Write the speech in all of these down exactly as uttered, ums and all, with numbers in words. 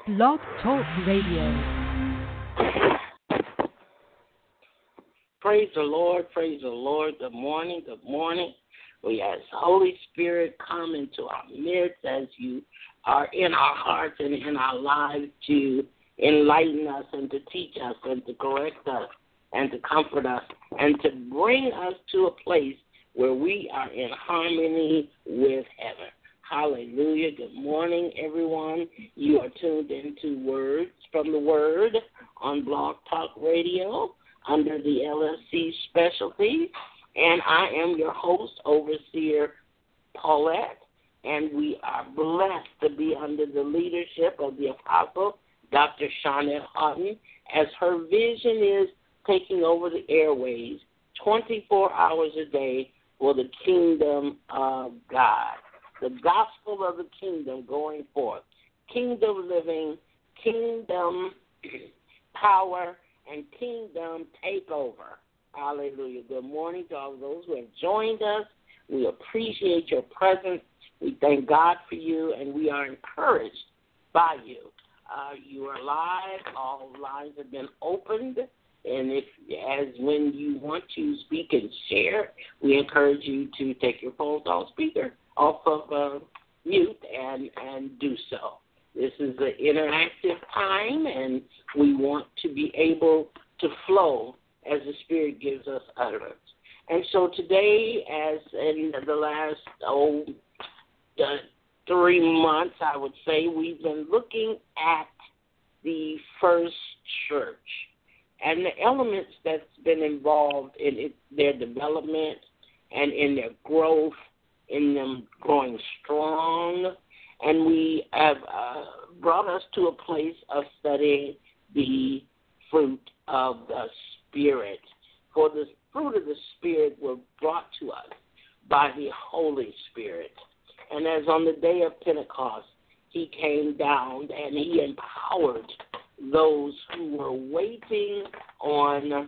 Blog Talk Radio. Praise the Lord, praise the Lord. Good morning, good morning. We ask Holy Spirit come into our midst as you are in our hearts and in our lives to enlighten us and to teach us and to correct us and to comfort us and to bring us to a place where we are in harmony with heaven. Hallelujah. Good morning, everyone. You are tuned into Words from the Word on Blog Talk Radio under the L S C specialty. And I am your host, Overseer Paulette, and we are blessed to be under the leadership of the Apostle, Doctor Shawnette Houghton, as her vision is taking over the airways twenty-four hours a day for the kingdom of God. The gospel of the kingdom going forth. Kingdom living, kingdom power, and kingdom takeover. Hallelujah. Good morning to all those who have joined us. We appreciate your presence. We thank God for you, and we are encouraged by you. Uh, you are live. All lines have been opened. And if, as when you want to speak and share, we encourage you to take your phones off speaker, off of uh, mute, and, and do so. This is an interactive time, and we want to be able to flow as the Spirit gives us utterance. And so today, as in the last oh, uh, three months, I would say, we've been looking at the first church and the elements that's been involved in it, their development and in their growth, in them growing strong. And we have uh, brought us to a place of studying the fruit of the Spirit. For the fruit of the Spirit were brought to us by the Holy Spirit. And as on the day of Pentecost, he came down and he empowered those who were waiting on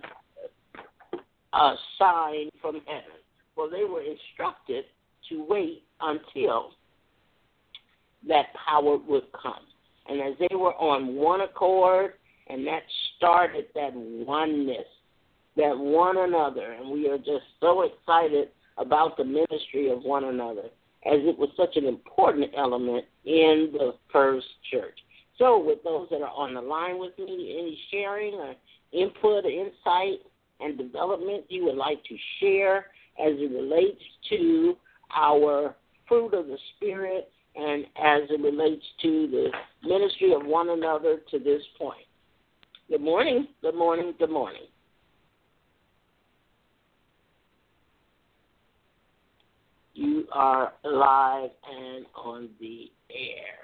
a sign from heaven. Well, they were instructed to wait until that power would come. And as they were on one accord, and that started that oneness, that one another, and we are just so excited about the ministry of one another, as it was such an important element in the first church. So with those that are on the line with me, any sharing or input, insight, and development you would like to share as it relates to our fruit of the Spirit and as it relates to the ministry of one another to this point. Good morning, good morning, good morning. You are live and on the air.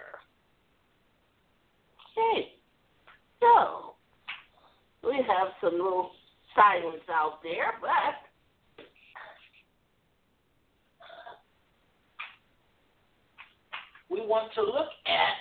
Okay, so we have some little silence out there, but we want to look at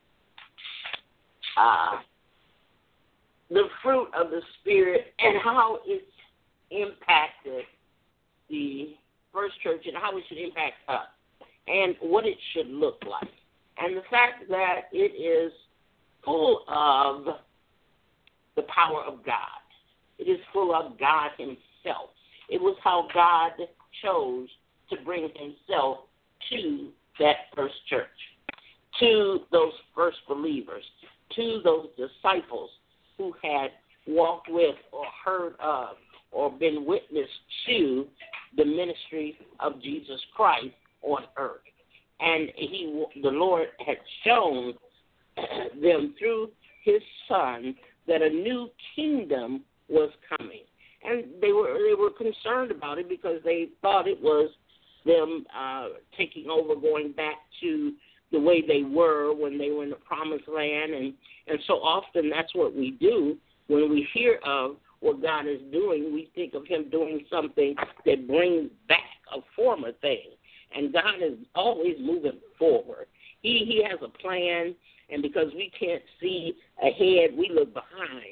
uh, the fruit of the Spirit and how it's impacted the first church and how it should impact us and what it should look like. And the fact that it is full of the power of God. It is full of God himself. It was how God chose to bring himself to that first church, to those first believers, to those disciples who had walked with or heard of or been witness to the ministry of Jesus Christ on earth. And he, the Lord had shown them through his Son that a new kingdom was coming. And they were they were concerned about it because they thought it was them uh, taking over, going back to the way they were when they were in the promised land. And, and so often that's what we do when we hear of what God is doing. We think of him doing something that brings back a former thing. And God is always moving forward. He, he has a plan, and because we can't see ahead, we look behind.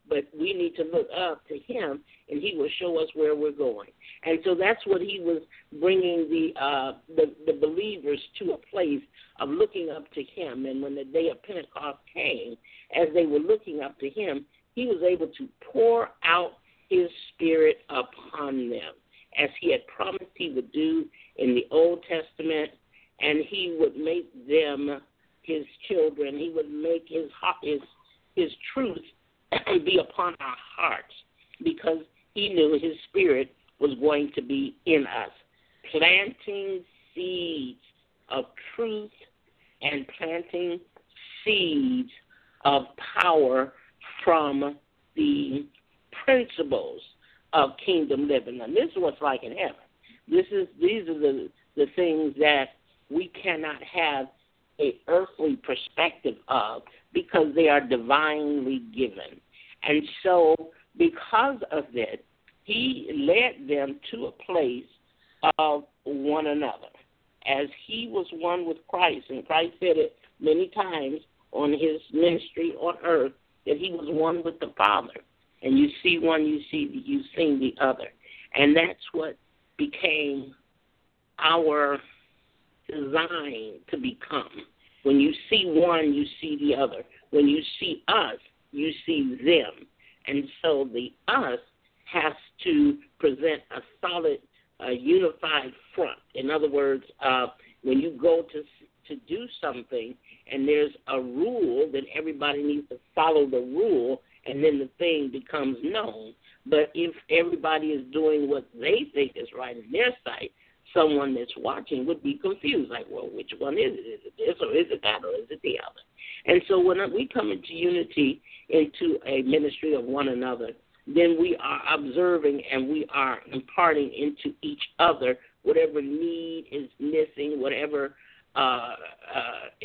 but we need to look up to him, and he will show us where we're going. And so that's what he was bringing the, uh, the the believers to a place of looking up to him. And when the day of Pentecost came, as they were looking up to him, he was able to pour out his Spirit upon them, as he had promised he would do in the Old Testament, and he would make them his children. He would make his his his truth be upon our hearts, because he knew his Spirit was going to be in us, planting seeds of truth and planting seeds of power from the principles of kingdom living. And this is what's like in heaven. This is these are the, the things that we cannot have a earthly perspective of, because they are divinely given. And so because of that, he led them to a place of one another, as he was one with Christ. And Christ said it many times on his ministry on earth, that he was one with the Father. And you see one, you see you've seen the other. And that's what became our design to become. When you see one, you see the other. When you see us, you see them. And so the us has to present a solid, uh, unified front. In other words, uh, when you go to to do something and there's a rule, then everybody needs to follow the rule, and then the thing becomes known. But if everybody is doing what they think is right in their sight, someone that's watching would be confused, like, well, which one is it? Is it this or is it that or is it the other? And so when we come into unity, into a ministry of one another, then we are observing and we are imparting into each other whatever need is missing, whatever uh, uh,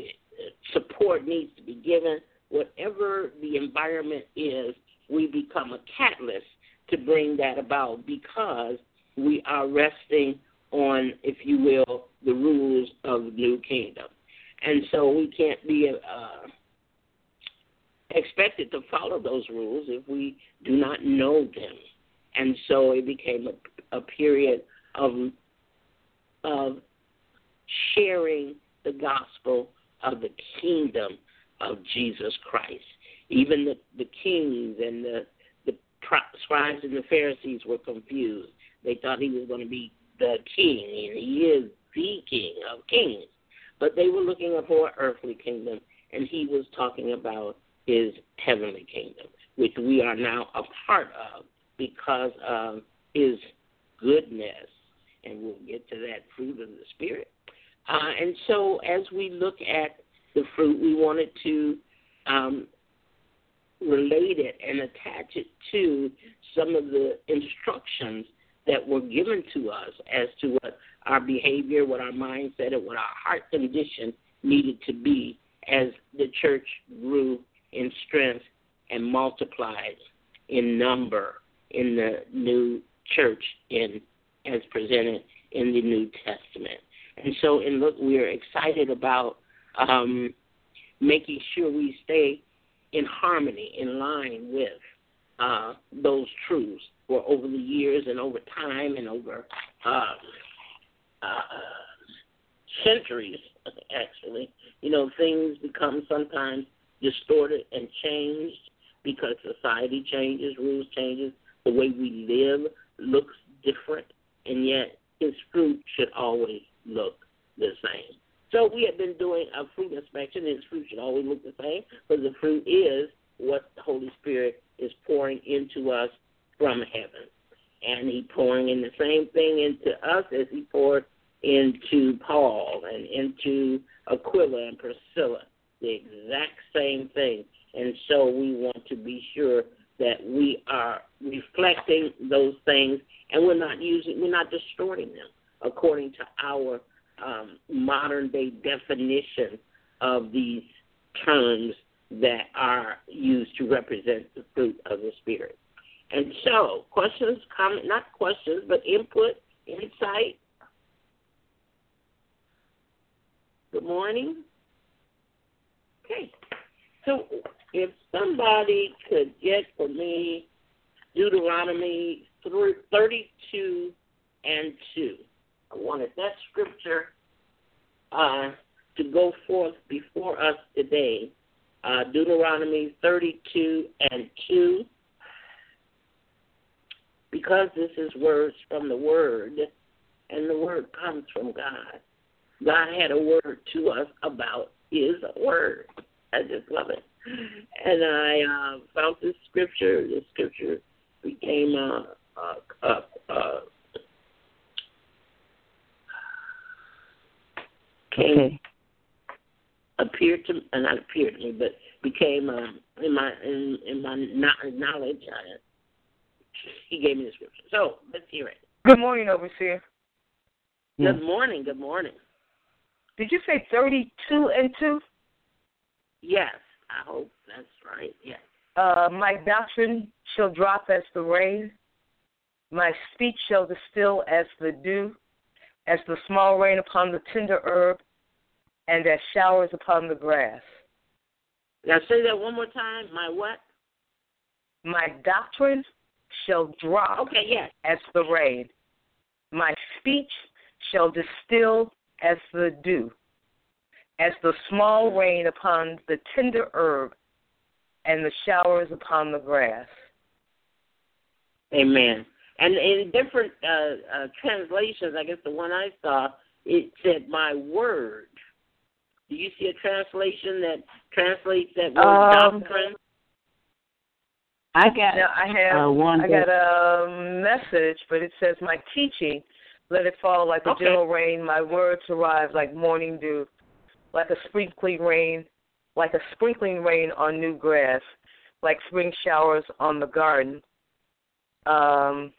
support needs to be given, whatever the environment is, we become a catalyst to bring that about, because we are resting on, if you will, the rules of the new kingdom. And so we can't be uh, expected to follow those rules if we do not know them. And so it became a, a period of, of sharing the gospel of the kingdom of Jesus Christ. Even the, the kings and the, the scribes and the Pharisees were confused. They thought he was going to be the king, and he is the king of kings. But they were looking for an earthly kingdom, and he was talking about his heavenly kingdom, which we are now a part of because of his goodness. And we'll get to that fruit of the Spirit. Uh, and so as we look at the fruit, we wanted to um, relate it and attach it to some of the instructions that were given to us as to what our behavior, what our mindset, and what our heart condition needed to be as the church grew in strength and multiplied in number in the new church in as presented in the New Testament. And so, and look, we are excited about um, making sure we stay in harmony, in line with uh, those truths. For over the years and over time and over uh, uh, centuries, actually, you know, things become sometimes distorted and changed because society changes, rules changes, the way we live looks different, and yet his fruit should always look the same. So we have been doing a fruit inspection, and his fruit should always look the same, because the fruit is what the Holy Spirit is pouring into us from heaven. And he pouring in the same thing into us as he poured into Paul and into Aquila and Priscilla, the exact same thing. And so we want to be sure that we are reflecting those things, and we're not using, we're not distorting them according to our um, modern day definition of these terms that are used to represent the fruit of the Spirit. And so, questions, comment, not questions, but input, insight. Good morning. Okay. So if somebody could get for me Deuteronomy thirty-two and two. I wanted that scripture uh, to go forth before us today. Uh, Deuteronomy thirty-two and two. Because this is words from the Word, and the Word comes from God. God had a word to us about His Word. I just love it. And I uh, found this scripture. The scripture became uh, uh, uh, uh, came okay. appeared to uh, not appeared to me, but became uh, in my in, in my knowledge. I, he gave me the scripture. So let's hear it. Good morning, Overseer. Good yes. morning. Good morning. Did you say thirty-two and two? Yes, I hope that's right. Yes. Uh, my doctrine shall drop as the rain. My speech shall distill as the dew, as the small rain upon the tender herb, and as showers upon the grass. Now say that one more time. My what? My doctrine shall drop okay, yes. as the rain. My speech shall distill as the dew, as the small rain upon the tender herb, and the showers upon the grass. Amen. And in different uh, uh, translations, I guess the one I saw, it said, my word. Do you see a translation that translates that word um, doctrine? I got now, I have uh, one I got a message, but it says, my teaching, let it fall like a okay. gentle rain. My words arrive like morning dew, like a sprinkling rain, like a sprinkling rain on new grass, like spring showers on the garden. Um,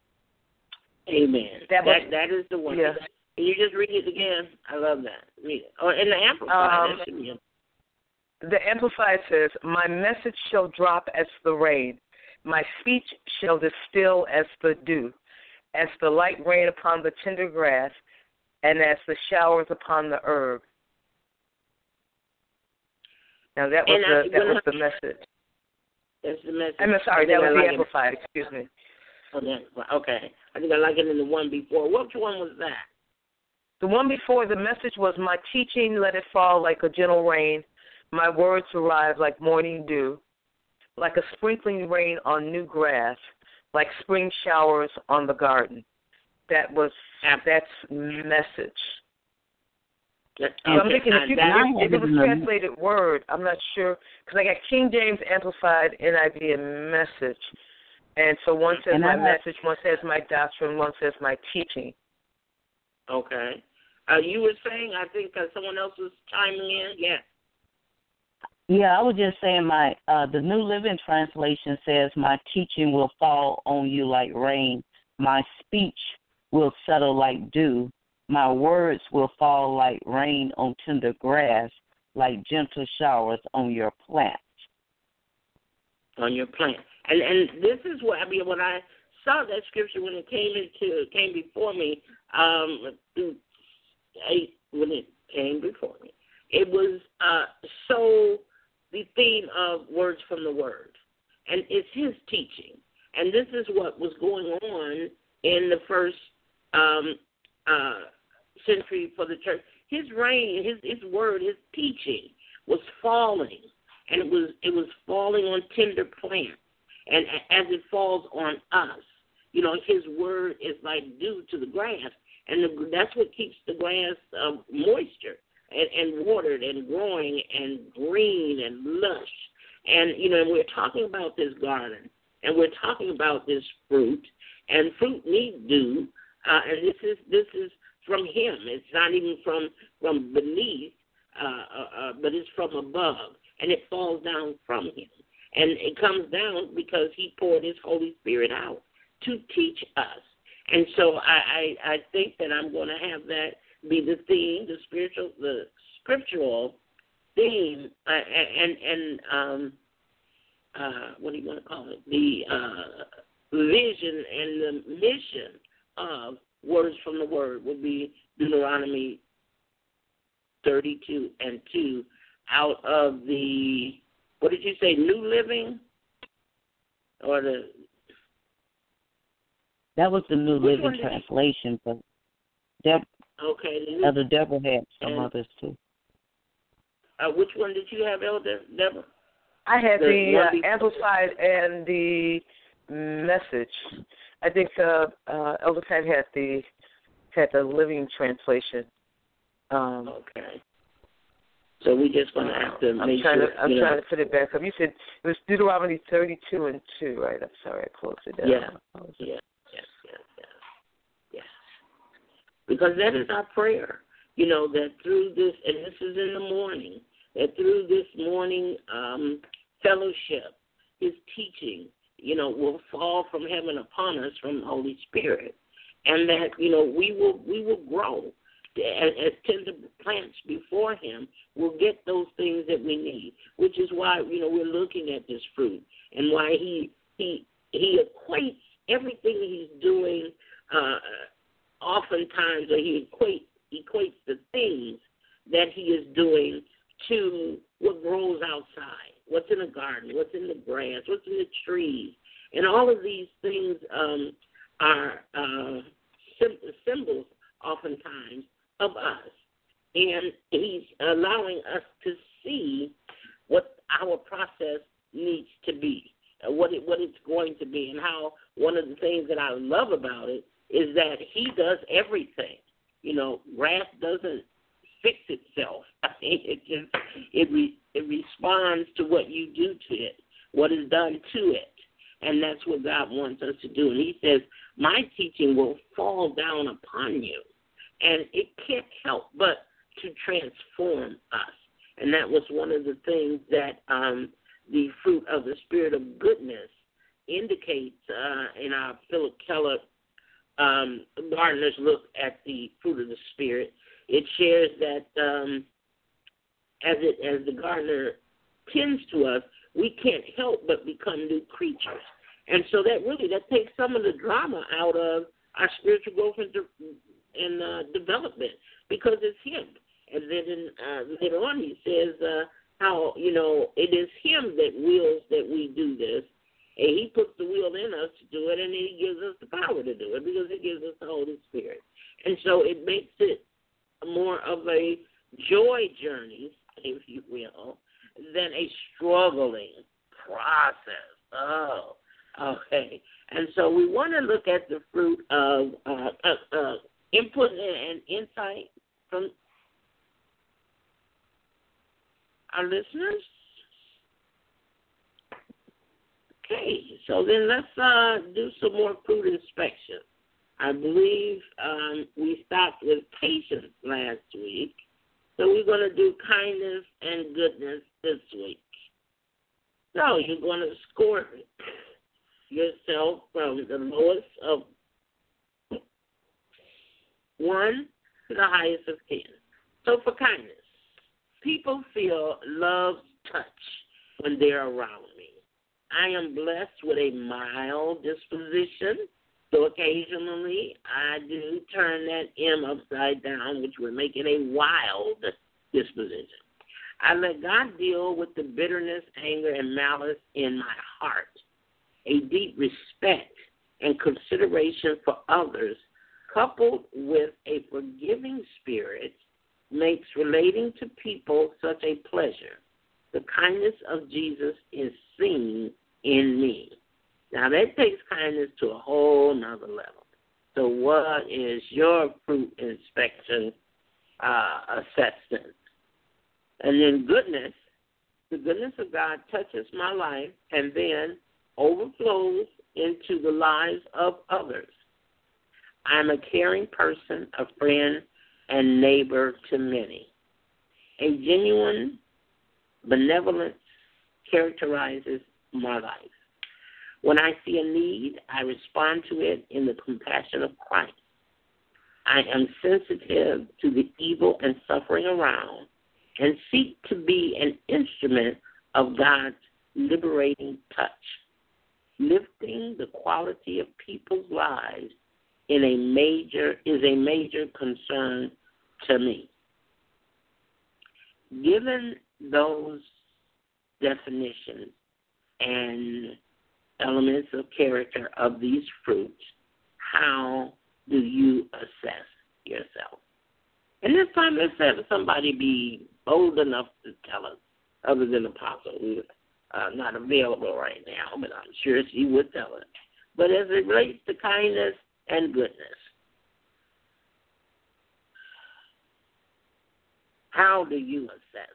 Amen. That, was, that that is the one. Yeah. Can you just read it again? I love that. Read it. Oh, in the Amplified. Um, that should be it. The Amplified says, my message shall drop as the rain. My speech shall distill as the dew, as the light rain upon the tender grass, and as the showers upon the herb. Now, that was, I, the, that was the message. That's the message. I'm sorry, that was the like Amplified. It. Excuse me. Okay. I think I like it in the one before. Which one was that? The one before, the message was, my teaching, let it fall like a gentle rain. My words arrive like morning dew, like a sprinkling rain on new grass, like spring showers on the garden. That was that's message. Okay. So I'm thinking if, you, if, if it was translated word, I'm not sure, because I got King James Amplified, N I V, and message. And so one says and my have, message, one says my doctrine, one says my teaching. Okay. Uh, you were saying, I think uh, someone else was chiming in. Yeah. Yeah, I was just saying my uh, the New Living Translation says, my teaching will fall on you like rain. My speech will settle like dew. My words will fall like rain on tender grass, like gentle showers on your plants. On your plant. And and this is what, I mean, when I saw that scripture, when it came into came before me, um, when it came before me, it was uh, so the theme of words from the Word. And it's his teaching. And this is what was going on in the first um, uh, century for the church. His reign, his his word, his teaching was falling. And it was it was falling on tender plants. And as it falls on us, you know, his word is like dew to the grass. And the, that's what keeps the grass uh, moisture and, and watered and growing and green and lush. And, you know, we're talking about this garden, and we're talking about this fruit, and fruit needs dew, uh, and this is this is from him. It's not even from, from beneath, uh, uh, uh, but it's from above, and it falls down from him. And it comes down because he poured his Holy Spirit out to teach us. And so I, I, I think that I'm going to have that be the theme, the spiritual, the scriptural theme, uh, and and um, uh, what do you want to call it? The uh, vision and the mission of words from the Word would be Deuteronomy thirty-two and two, out of the what did did you say New Living? Or the That was the New Which Living one did you- Translation, but Deb, Okay. the new- Elder Deborah had some And- others too. Uh, which one did you have, Elder Deborah? I had The the, one uh, before- Amplified and the Message. I think uh, uh, Elder Pat had the had the Living Translation. Um, Okay. So we just gonna have to I'm make trying sure. to I'm you know, trying to put it back up. You said it was Deuteronomy thirty-two and two, right? I'm sorry, I closed it down. Yeah. Yes, yes, yes, yes, yes. Because that is our prayer. You know, that through this, and this is in the morning, that through this morning um, fellowship, his teaching, you know, will fall from heaven upon us from the Holy Spirit, and that, you know, we will we will grow as, as tender plants before him. We'll get those things that we need, which is why, you know, we're looking at this fruit and why he he he equates everything he's doing. Uh, oftentimes, or he equates equates the things that he is doing to what grows outside, what's in the garden, what's in the grass, what's in the trees. And all of these things um, are uh, symbols oftentimes of us. And he's allowing us to see what our process needs to be, uh, what it, what it's going to be, and how one of the things that I love about it is that he does everything. You know, grass doesn't fix itself. I mean, it just it re, it responds to what you do to it, what is done to it, and that's what God wants us to do. And He says, "My teaching will fall down upon you," and it can't help but to transform us. And that was one of the things that um, the fruit of the Spirit of goodness indicates uh, in our Philip Keller. Um, gardeners look at the fruit of the Spirit. It shares that um, as it as the gardener tends to us, we can't help but become new creatures. And so that really that takes some of the drama out of our spiritual growth and, de- and uh, development, because it's Him. And then in, uh, later on he says uh, how, you know, it is Him that wills that we do this. And He puts the will in us to do it, and then He gives us the power to do it because He gives us the Holy Spirit. And so it makes it more of a joy journey, if you will, than a struggling process. Oh, okay. And so we want to look at the fruit of uh, uh, uh, input and insight from our listeners. Okay, so then let's uh, do some more fruit inspection. I believe um, we stopped with patience last week, so we're going to do kindness and goodness this week. So you're going to score yourself from the lowest of one to the highest of ten. So for kindness, people feel love's touch when they're around me. I am blessed with a mild disposition, so occasionally I do turn that M upside down, which would make it a wild disposition. I let God deal with the bitterness, anger, and malice in my heart. A deep respect and consideration for others, coupled with a forgiving spirit, makes relating to people such a pleasure. The kindness of Jesus is seen in me. Now, that takes kindness to a whole nother level. So what is your fruit inspection uh, assessment? And then goodness, the goodness of God touches my life and then overflows into the lives of others. I'm a caring person, a friend, and neighbor to many. A genuine benevolence characterizes my life. When I see a need, I respond to it in the compassion of Christ. I am sensitive to the evil and suffering around and seek to be an instrument of God's liberating touch, lifting the quality of people's lives in a major is a major concern to me. Given those definitions and elements of character of these fruits, how do you assess yourself? And this time, let's have somebody be bold enough to tell us, other than Apostle, who's uh, not available right now, but I'm sure she would tell us. But as it relates to kindness and goodness, how do you assess?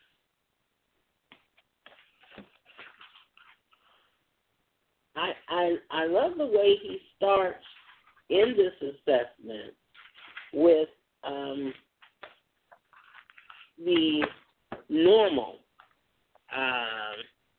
I, I I love the way he starts in this assessment with um, the normal uh,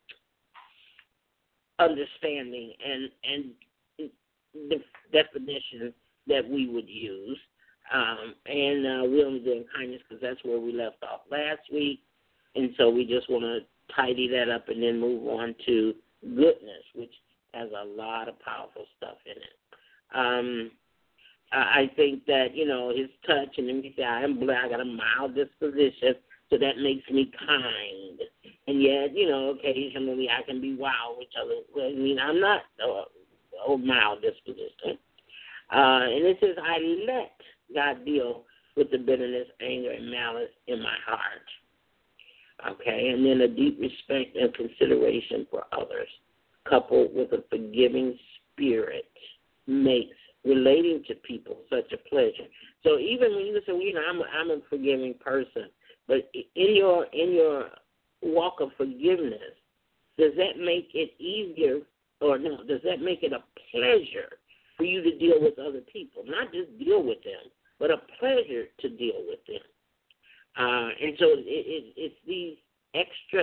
understanding and and the definition that we would use, um, and uh, wisdom and kindness, because that's where we left off last week, and so we just want to tidy that up and then move on to goodness, which has a lot of powerful stuff in it. Um, I think that, you know, his touch, and then he said, I am black, I got a mild disposition, so that makes me kind. And yet, you know, occasionally I can be wild, which I, I mean, I'm not a, a mild disposition. Uh, and it says, I let God deal with the bitterness, anger, and malice in my heart. Okay, and then a deep respect and consideration for others, coupled with a forgiving spirit, makes relating to people such a pleasure. So even when you say, well, you know, I'm a, I'm a forgiving person, but in your in your walk of forgiveness, does that make it easier, or no? Does that make it a pleasure for you to deal with other people? Not just deal with them, but a pleasure to deal with them. Uh, and so it, it, it's these extra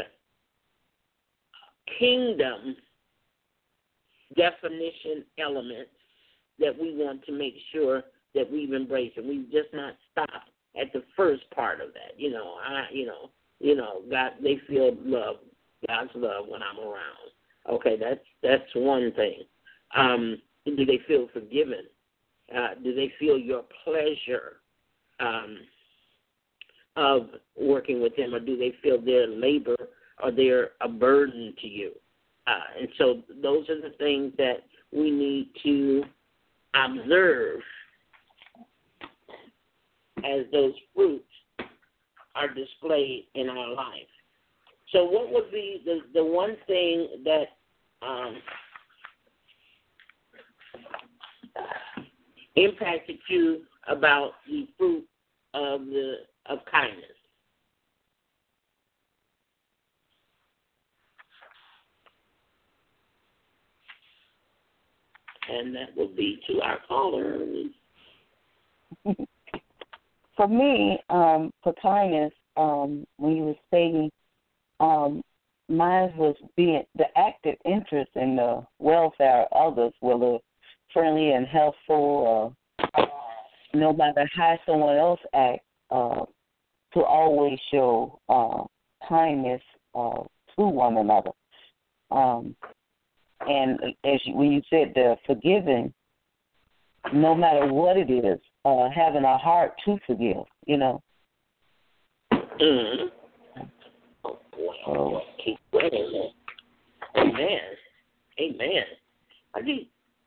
kingdom definition elements that we want to make sure that we've embraced, and we've just not stopped at the first part of that. You know, I, you know, you know, God, they feel love, God's love when I'm around. Okay, that's that's one thing. Um, do they feel forgiven? Uh, do they feel your pleasure um, of working with them, or do they feel their labor or they're a burden to you? Uh, and so those are the things that we need to observe as those fruits are displayed in our life. So what would be the, the one thing that um, impacted you about the fruit of the of kindness? And that will be to our caller. For me, um, for kindness, um, when you were stating, um, mine was being the active interest in the welfare of others, whether friendly and helpful, uh, no matter how someone else acts, uh, to always show uh, kindness uh, to one another. Um, and as you, when you said the forgiving, no matter what it is, uh, having a heart to forgive, you know. Mm-hmm. Oh, boy. Oh. Keep going. Amen. Amen. I think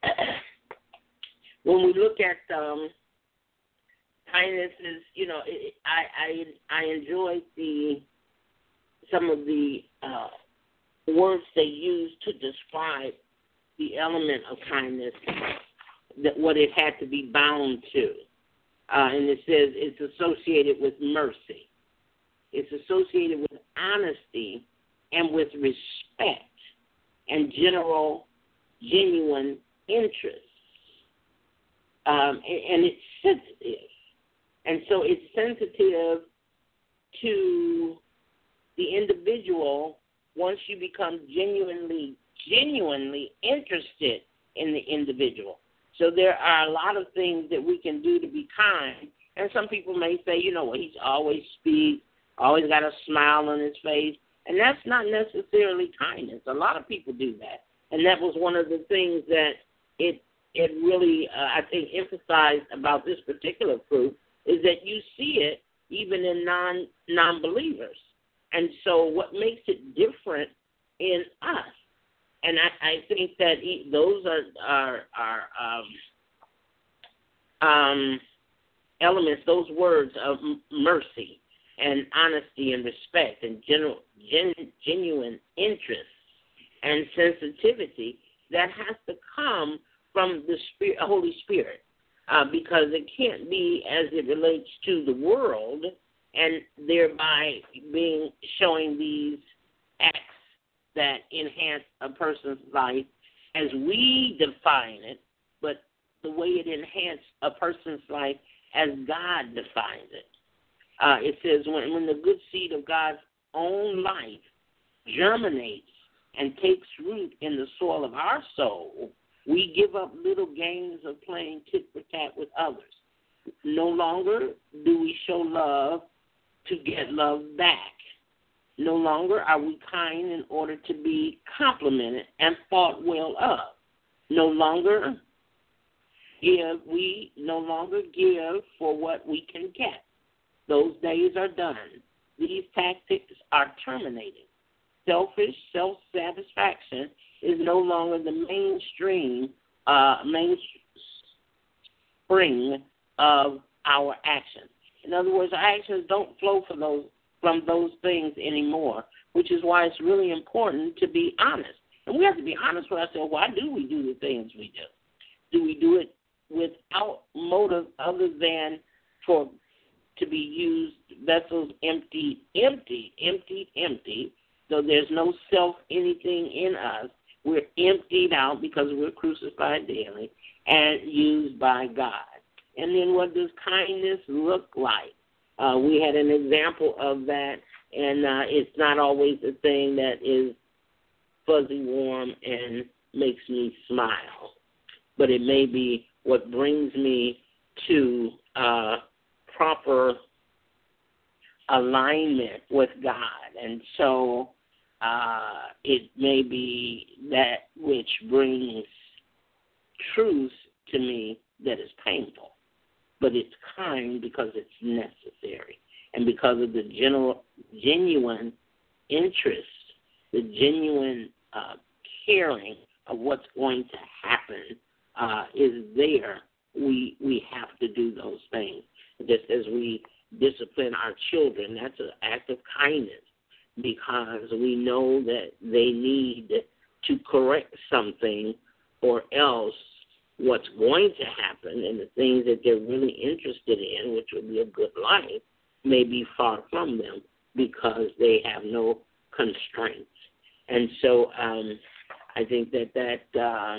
when we look at um, kindness, is you know, it, I I I enjoyed the some of the uh, words they use to describe the element of kindness, that what it had to be bound to. Uh, and it says it's associated with mercy. It's associated with honesty and with respect and general, genuine interest. Um, and, and it's sensitive. And so it's sensitive to the individual once you become genuinely, genuinely interested in the individual. So there are a lot of things that we can do to be kind. And some people may say, you know, well, he's always speaks, always got a smile on his face. And that's not necessarily kindness. A lot of people do that. And that was one of the things that it it really, uh, I think, emphasized about this particular fruit, is that you see it even in non, non-believers. And so what makes it different in us? And I, I think that those are, are, are um, um, elements, those words of mercy and honesty and respect and general, gen, genuine interest and sensitivity that has to come from the Spirit, Holy Spirit, uh, because it can't be as it relates to the world and thereby being showing these acts that enhance a person's life as we define it, but the way it enhances a person's life as God defines it. Uh, it says when, when the good seed of God's own life germinates and takes root in the soil of our soul, we give up little games of playing tit-for-tat with others. No longer do we show love to get love back. No longer are we kind in order to be complimented and thought well of. No longer give we no longer give for what we can get. Those days are done. These tactics are terminated. Selfish self-satisfaction is no longer the mainstream, uh, mainspring of our actions. In other words, our actions don't flow for those from those things anymore, which is why it's really important to be honest. And we have to be honest with ourselves. Why do we do the things we do? Do we do it without motive other than for to be used vessels empty, empty, empty, empty, so there's no self anything in us. We're emptied out because we're crucified daily and used by God. And then what does kindness look like? Uh, we had an example of that, and uh, it's not always the thing that is fuzzy warm and makes me smile, but it may be what brings me to uh, proper alignment with God. And so uh, it may be that which brings truth to me that is painful. But it's kind because it's necessary and because of the general, genuine interest, the genuine uh, caring of what's going to happen uh, is there. We we have to do those things. Just as we discipline our children, that's an act of kindness because we know that they need to correct something or else what's going to happen and the things that they're really interested in, which would be a good life, may be far from them because they have no constraints. And so um, I think that that uh,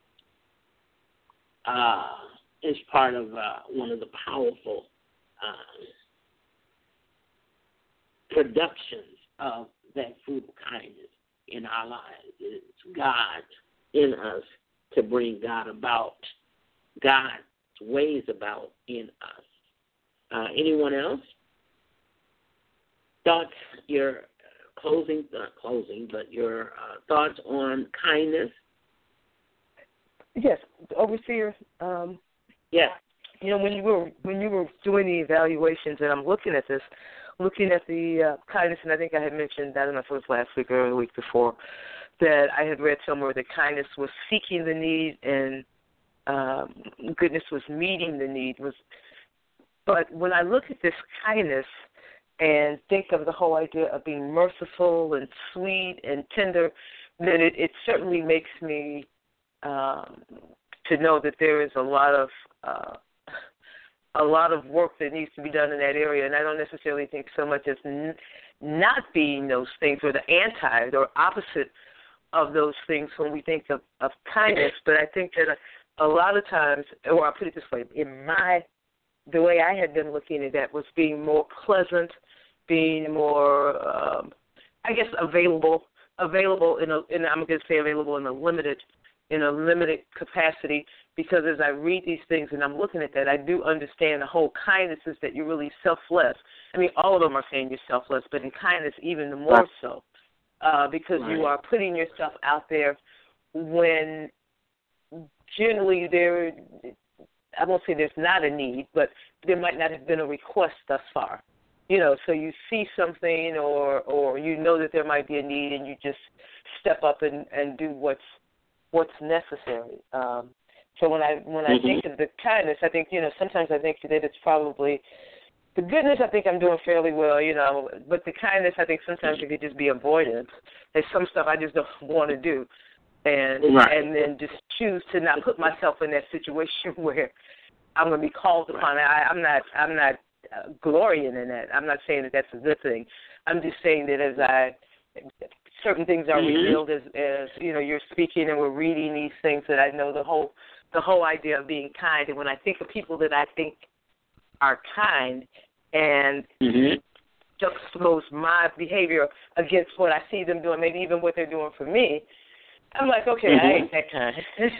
uh, is part of uh, one of the powerful uh, productions of that fruit of kindness in our lives. It's God in us to bring God about, God's ways about in us. Uh, anyone else? Thoughts, your closing, not closing, but your uh, thoughts on kindness? Yes, overseer. Um, yes. You know, when you were when you were doing the evaluations, and I'm looking at this, looking at the uh, kindness, and I think I had mentioned that in my first last week or the week before, that I had read somewhere that kindness was seeking the need and um, goodness was meeting the need. Was, but when I look at this kindness and think of the whole idea of being merciful and sweet and tender, then it, it certainly makes me um, to know that there is a lot of uh, a lot of work that needs to be done in that area. And I don't necessarily think so much as n- not being those things or the anti or opposite of those things when we think of, of kindness, but I think that a, a lot of times, or I'll put it this way, in my, the way I had been looking at that was being more pleasant, being more, um, I guess, available, available in a, and I'm going to say available in a limited, in a limited capacity, because as I read these things and I'm looking at that, I do understand the whole kindness is that you're really selfless. I mean, all of them are saying you're selfless, but in kindness even more so. Uh, because right. you are putting yourself out there when generally there, I won't say there's not a need, but there might not have been a request thus far. You know, so you see something or or you know that there might be a need and you just step up and, and do what's what's necessary. Um, so when I when I mm-hmm. think of the kindness, I think, you know, sometimes I think that it's probably the goodness. I think I'm doing fairly well, you know, but the kindness, I think sometimes it could just be avoidance. There's some stuff I just don't want to do, and right. and then just choose to not put myself in that situation where I'm going to be called upon. Right. I, I'm not I'm not uh, glorying in that. I'm not saying that that's a good thing. I'm just saying that as I certain things are mm-hmm. revealed as, as you know, you're speaking and we're reading these things, that I know the whole the whole idea of being kind. And when I think of people that I think are kind and mm-hmm. juxtapose my behavior against what I see them doing, maybe even what they're doing for me, I'm like, okay, mm-hmm. I ain't that kind.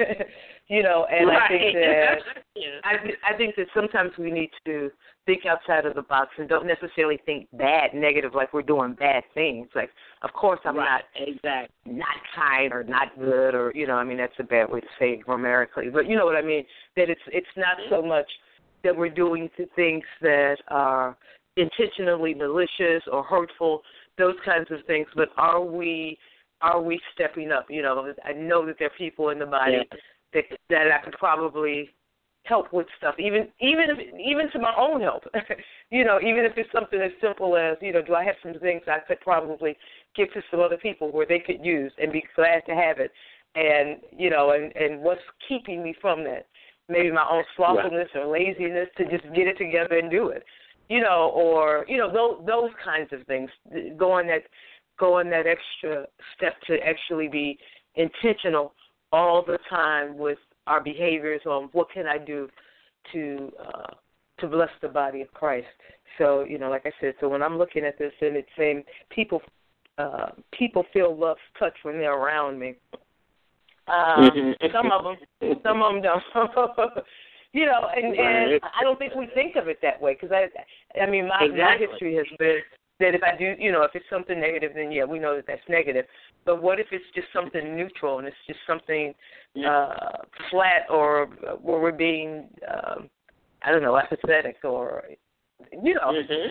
You know, and right. I think that yeah. I, I think that sometimes we need to think outside of the box and don't necessarily think bad, negative, like we're doing bad things. Like, of course, I'm right. not exactly not kind or not good, or you know, I mean, that's a bad way to say it grammatically, but you know what I mean. That it's it's not so much that we're doing things that are intentionally malicious or hurtful, those kinds of things. But are we are we stepping up? You know, I know that there are people in the body. Yeah. That, that I could probably help with stuff, even even if, even to my own help. You know, even if it's something as simple as, you know, do I have some things I could probably give to some other people where they could use and be glad to have it, and you know, and, and what's keeping me from that? Maybe my own slothfulness right. or laziness to just get it together and do it. You know, or you know, those those kinds of things. Going that going that extra step to actually be intentional all the time with our behaviors on what can I do to uh, to bless the body of Christ. So, you know, like I said, so when I'm looking at this and it's saying people uh, people feel love touch when they're around me. Um, some of them, some of them don't. You know, and, and I don't think we think of it that way because I, I mean, my, exactly. my history has been that if I do, you know, if it's something negative, then yeah, we know that that's negative. But what if it's just something neutral and it's just something uh, flat, or where we're being, um, I don't know, apathetic, or you know, mm-hmm.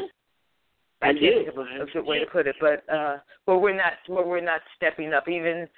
I can't think of a, a good way to put it, but uh, where we're not, where we're not stepping up, even,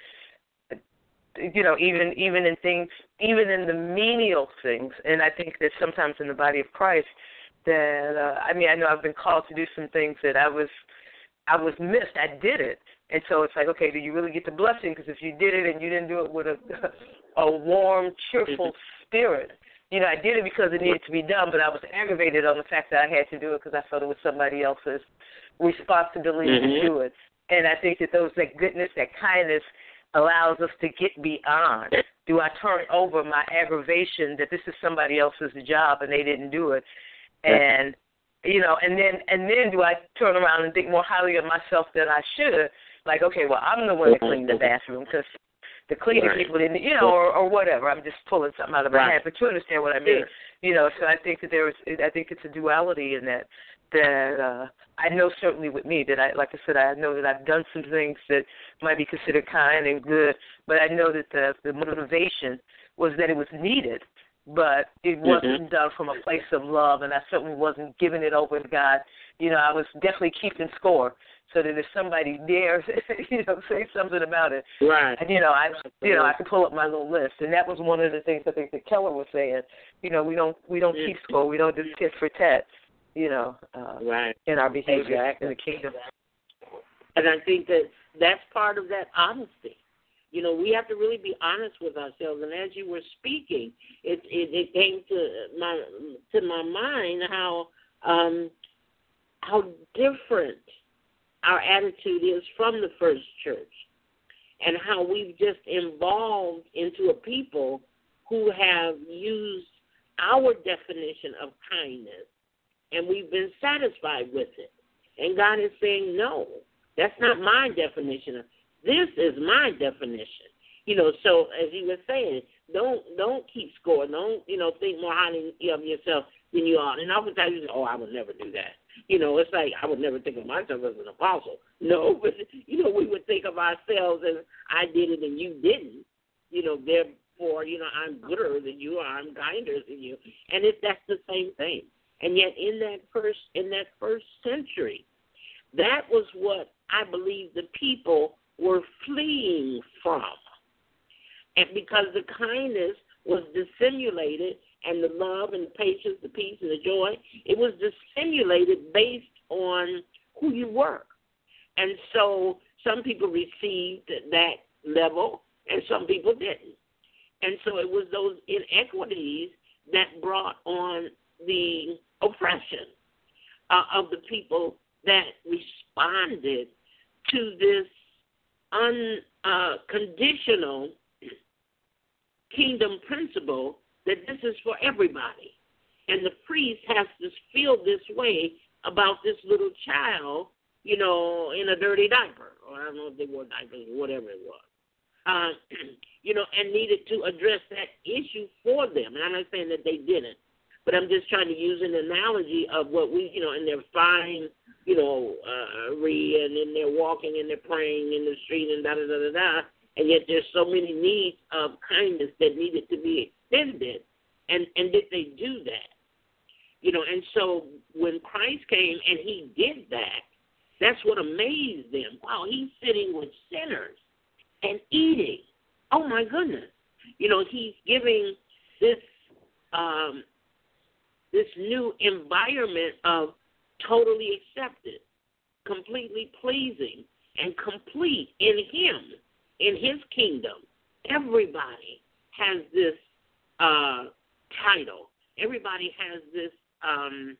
you know, even even in things, even in the menial things. And I think that sometimes in the body of Christ, that uh, I mean, I know I've been called to do some things that I was, I was missed. I did it. And so it's like, okay, do you really get the blessing? Because if you did it and you didn't do it with a, a warm, cheerful spirit, you know, I did it because it needed to be done, but I was aggravated on the fact that I had to do it because I felt it was somebody else's responsibility mm-hmm. to do it. And I think that those, that goodness, that kindness allows us to get beyond. Do I turn over my aggravation that this is somebody else's job and they didn't do it? And, you know, and then and then do I turn around and think more highly of myself than I should? Like, okay, well, I'm the one that cleaned the bathroom because the cleaning right. people didn't, you know, or, or whatever. I'm just pulling something out of my right. head, but you understand what I mean. Sure. You know, so I think that there is, I think it's a duality in that, that uh, I know certainly with me that I, like I said, I know that I've done some things that might be considered kind and good, but I know that the, the motivation was that it was needed, but it wasn't mm-hmm. done from a place of love, and I certainly wasn't giving it over to God. You know, I was definitely keeping score, so that if somebody dares, you know, say something about it, right? And, you know, I, you know, I can pull up my little list, and that was one of the things I think that Keller was saying. You know, we don't, we don't mm-hmm. keep score, we don't do tit for tat, you know, uh, right? In our behavior exactly. in the kingdom. And I think that that's part of that honesty. You know, we have to really be honest with ourselves. And as you were speaking, it it, it came to my to my mind how um, how different our attitude is from the first church, and how we've just evolved into a people who have used our definition of kindness, and we've been satisfied with it. And God is saying, no, that's not my definition of. This is my definition. You know, so as you were saying, don't don't keep score. Don't, you know, think more highly of yourself than you are. And oftentimes you say, oh, I would never do that. You know, it's like I would never think of myself as an apostle. No, but, you know, we would think of ourselves as I did it and you didn't. You know, therefore, you know, I'm gooder than you, or I'm kinder than you. And it, that's the same thing. And yet in that first in that first century, that was what I believe the people were fleeing from. And because the kindness was dissimulated, and the love and the patience, the peace and the joy, it was dissimulated based on who you were. And so some people received that level and some people didn't. And so it was those inequities that brought on the oppression uh, of the people that responded to this unconditional uh, kingdom principle that this is for everybody. And the priest has to feel this way about this little child, you know, in a dirty diaper. Or I don't know if they wore diapers or whatever it was. Uh, you know, and needed to address that issue for them. And I'm not saying that they didn't, but I'm just trying to use an analogy of what we, you know, in their fine, you know, uh, re, and then they're walking and they're praying in the street and da-da-da-da-da, and yet there's so many needs of kindness that needed to be extended, and, and did they do that? You know, and so when Christ came and he did that, that's what amazed them. Wow, he's sitting with sinners and eating. Oh, my goodness. You know, he's giving this um, this new environment of totally accepted, completely pleasing, and complete in him, in his kingdom. Everybody has this uh, title. Everybody has this um,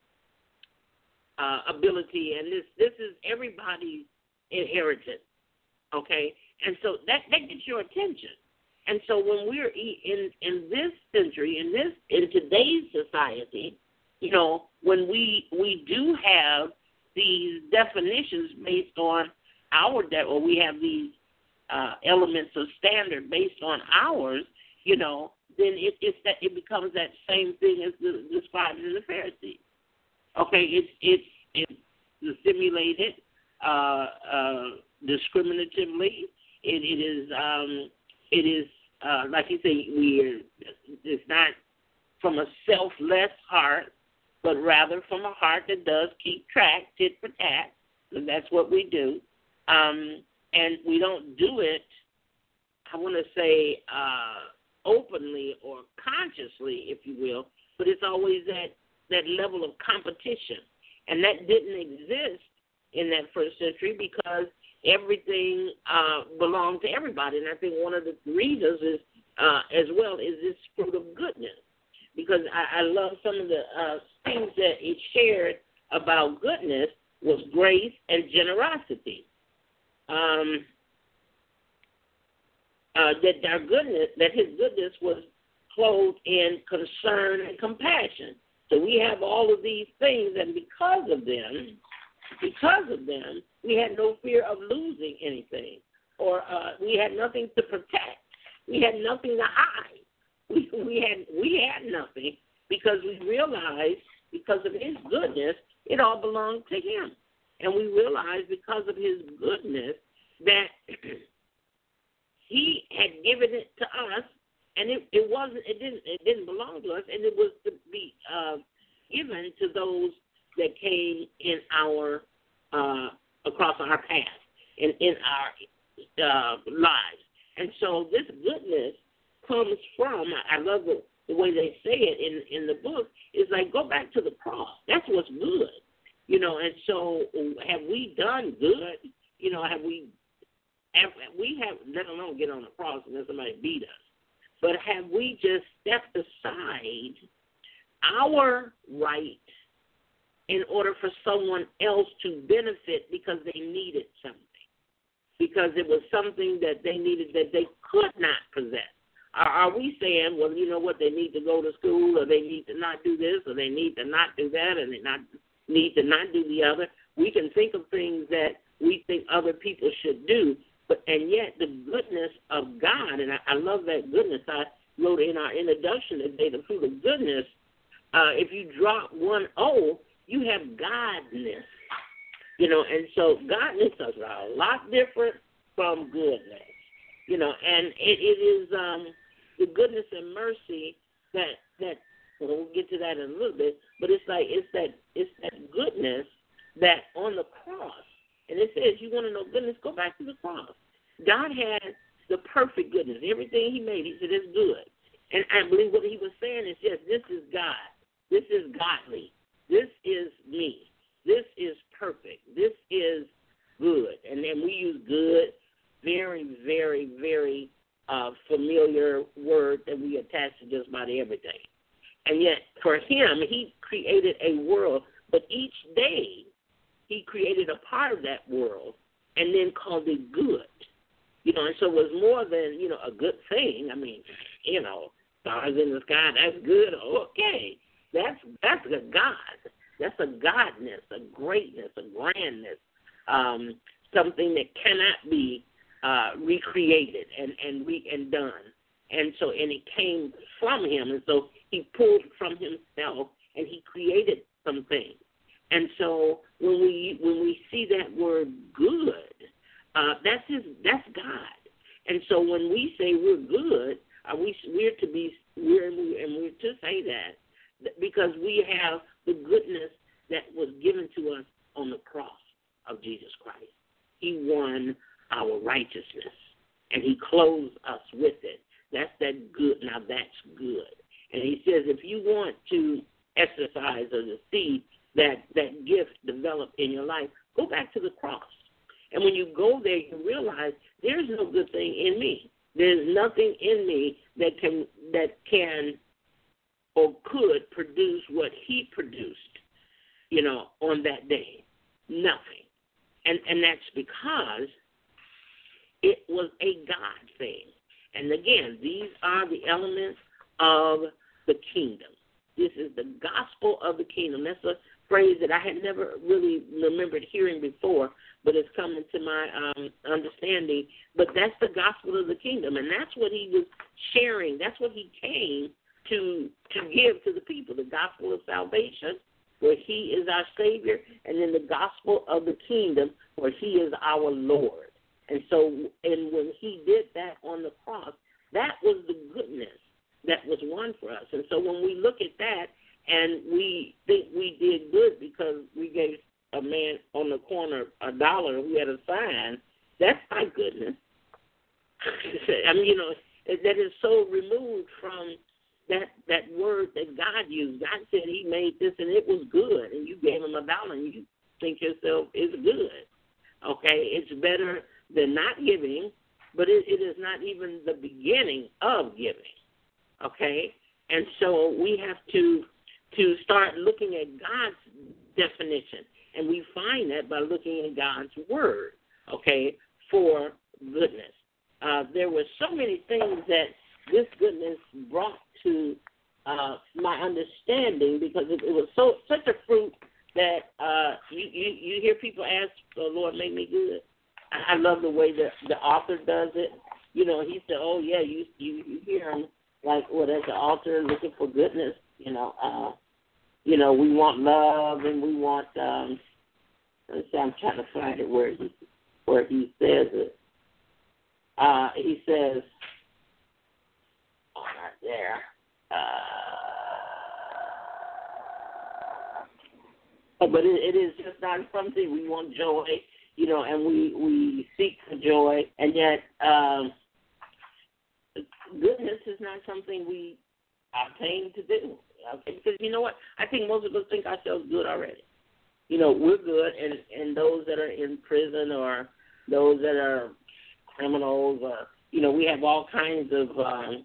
uh, ability, and this, this is everybody's inheritance, okay? And so that, that gets your attention. And so when we're in, in this century, in this in today's society, you know, when we we do have these definitions based on our de- or we have these uh, elements of standard based on ours, you know, then it it's that it becomes that same thing as the, described in the Pharisees. Okay, it's it's it's dissimulated, uh, uh, discriminatively. It, it is, um, it is uh, like you say, we it's not from a selfless heart, but rather from a heart that does keep track, tit for tat, and that's what we do. Um, and we don't do it, I want to say, uh, openly or consciously, if you will, but it's always that, that level of competition. And that didn't exist in that first century because everything uh, belonged to everybody. And I think one of the reasons is, uh, as well, is this fruit of goodness. Because I, I love some of the uh, things that it shared about goodness was grace and generosity. Um, uh, that our goodness, that his goodness was clothed in concern and compassion. So we have all of these things, and because of them, because of them, we had no fear of losing anything, or uh, we had nothing to protect. We had nothing to hide. We, we had we had nothing because we realized because of his goodness, it all belonged to him, and we realized because of his goodness that he had given it to us, and it, it wasn't it didn't it didn't belong to us, and it was to be uh, given to those that came in our uh, across our path and in our uh, lives. And so this goodness comes from, I love the, the way they say it in, in the book, is like go back to the cross. That's what's good. You know, and so have we done good? You know, have we, have, we have, let alone get on the cross and then somebody beat us, but have we just stepped aside our right in order for someone else to benefit because they needed something, because it was something that they needed that they could not possess? Are, are we saying, well, you know what, they need to go to school, or they need to not do this, or they need to not do that, and they not need to not do the other? We can think of things that we think other people should do, but and yet the goodness of God, and I, I love that goodness. I wrote in our introduction today, the fruit of goodness. Uh, if you drop one O, you have godness, you know, and so godness is a lot different from goodness, you know, and it, it is um, the goodness and mercy that that So we'll get to that in a little bit. But it's like it's that it's that goodness that on the cross, and it says you want to know goodness, go back to the cross. God had the perfect goodness. Everything he made, he said, it's good. And I believe what he was saying is, yes, this is God. This is godly. This is me. This is perfect. This is good. And then we use good, very, very, very uh, familiar word that we attach to just about everything. And yet, for him, he created a world, but each day he created a part of that world and then called it good. You know, and so it was more than, you know, a good thing. I mean, you know, stars in the sky, that's good. Okay. That's that's a God. That's a godness, a greatness, a grandness, um, something that cannot be uh, recreated and, and, re- and done. And so, and it came from him, and so he pulled from himself, and he created some things. And so when we when we see that word good, uh, that's his, that's God. And so when we say we're good, uh, we we're to be we're and we're to say that because we have the goodness that was given to us on the cross of Jesus Christ. He won our righteousness, and he clothes us with it. That's that good. Now that's good. And he says if you want to exercise or to see that, that gift develop in your life, go back to the cross. And when you go there, you realize there's no good thing in me. There's nothing in me that can that can or could produce what he produced, you know, on that day. Nothing. And and that's because it was a God thing. And again, these are the elements of the kingdom. This is the gospel of the kingdom. That's a phrase that I had never really remembered hearing before, but it's come into my um, understanding. But that's the gospel of the kingdom, and that's what he was sharing. That's what he came to to give to the people, the gospel of salvation, where he is our Savior, and then the gospel of the kingdom, where he is our Lord. And so, and when he did that on the cross, that was the goodness that was won for us. And so when we look at that and we think we did good because we gave a man on the corner a dollar who had a sign, that's not goodness. I mean, you know, that is so removed from that that word that God used. God said he made this and it was good, and you gave him a dollar and you think yourself is good. Okay, it's better than not giving, but it, it is not even the beginning of giving. Okay, and so we have to to start looking at God's definition, and we find that by looking at God's word. Okay, for goodness, uh, there were so many things that this goodness brought to uh, my understanding because it, it was so such a fruit that uh, you, you you hear people ask, "The Lord made me good." I, I love the way that the author does it. You know, he said, "Oh yeah, you you, you hear him." Like, well, at the altar looking for goodness, you know. Uh, you know, we want love and we want, um, let's see, I'm trying to find it where he, where he says it. Uh, he says, oh, right there. Uh, but it, it is just not something we want joy, you know, and we, we seek for joy, and yet, um, goodness is not something we obtain to do. Okay? Because you know what? I think most of us think ourselves good already. You know, we're good, and, and those that are in prison or those that are criminals, or, you know, we have all kinds of um,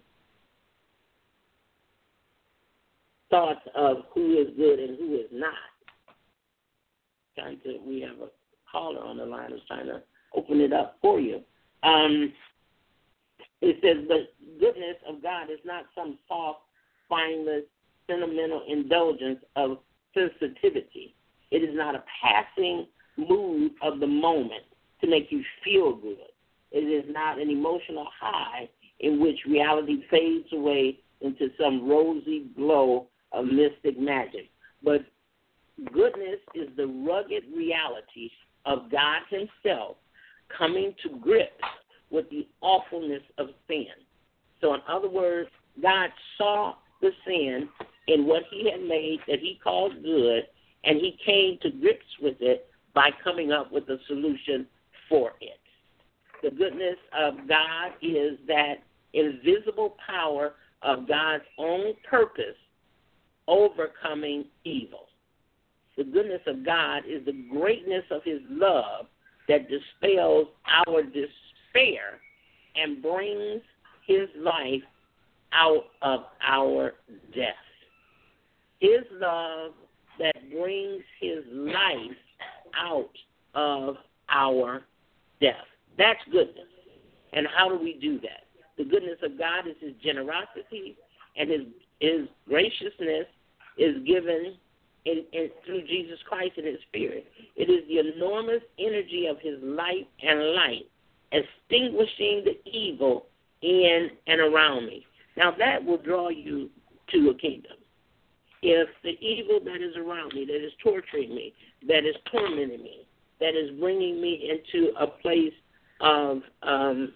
thoughts of who is good and who is not. Trying to, we have a caller on the line who's trying to open it up for you. Um, It says the goodness of God is not some soft, spineless, sentimental indulgence of sensitivity. It is not a passing mood of the moment to make you feel good. It is not an emotional high in which reality fades away into some rosy glow of mystic magic. But goodness is the rugged reality of God himself coming to grips with the awfulness of sin. So in other words, God saw the sin in what he had made that he called good, and he came to grips with it by coming up with a solution for it. The goodness of God is that invisible power of God's own purpose overcoming evil. The goodness of God is the greatness of his love that dispels our despair and brings his life out of our death. His love that brings his life out of our death. That's goodness. And how do we do that? The goodness of God is his generosity, and his his graciousness is given in, in, through Jesus Christ and his Spirit. It is the enormous energy of his light and light, extinguishing the evil in and around me. Now that will draw you to a kingdom. If the evil that is around me, that is torturing me, that is tormenting me, that is bringing me into a place of um,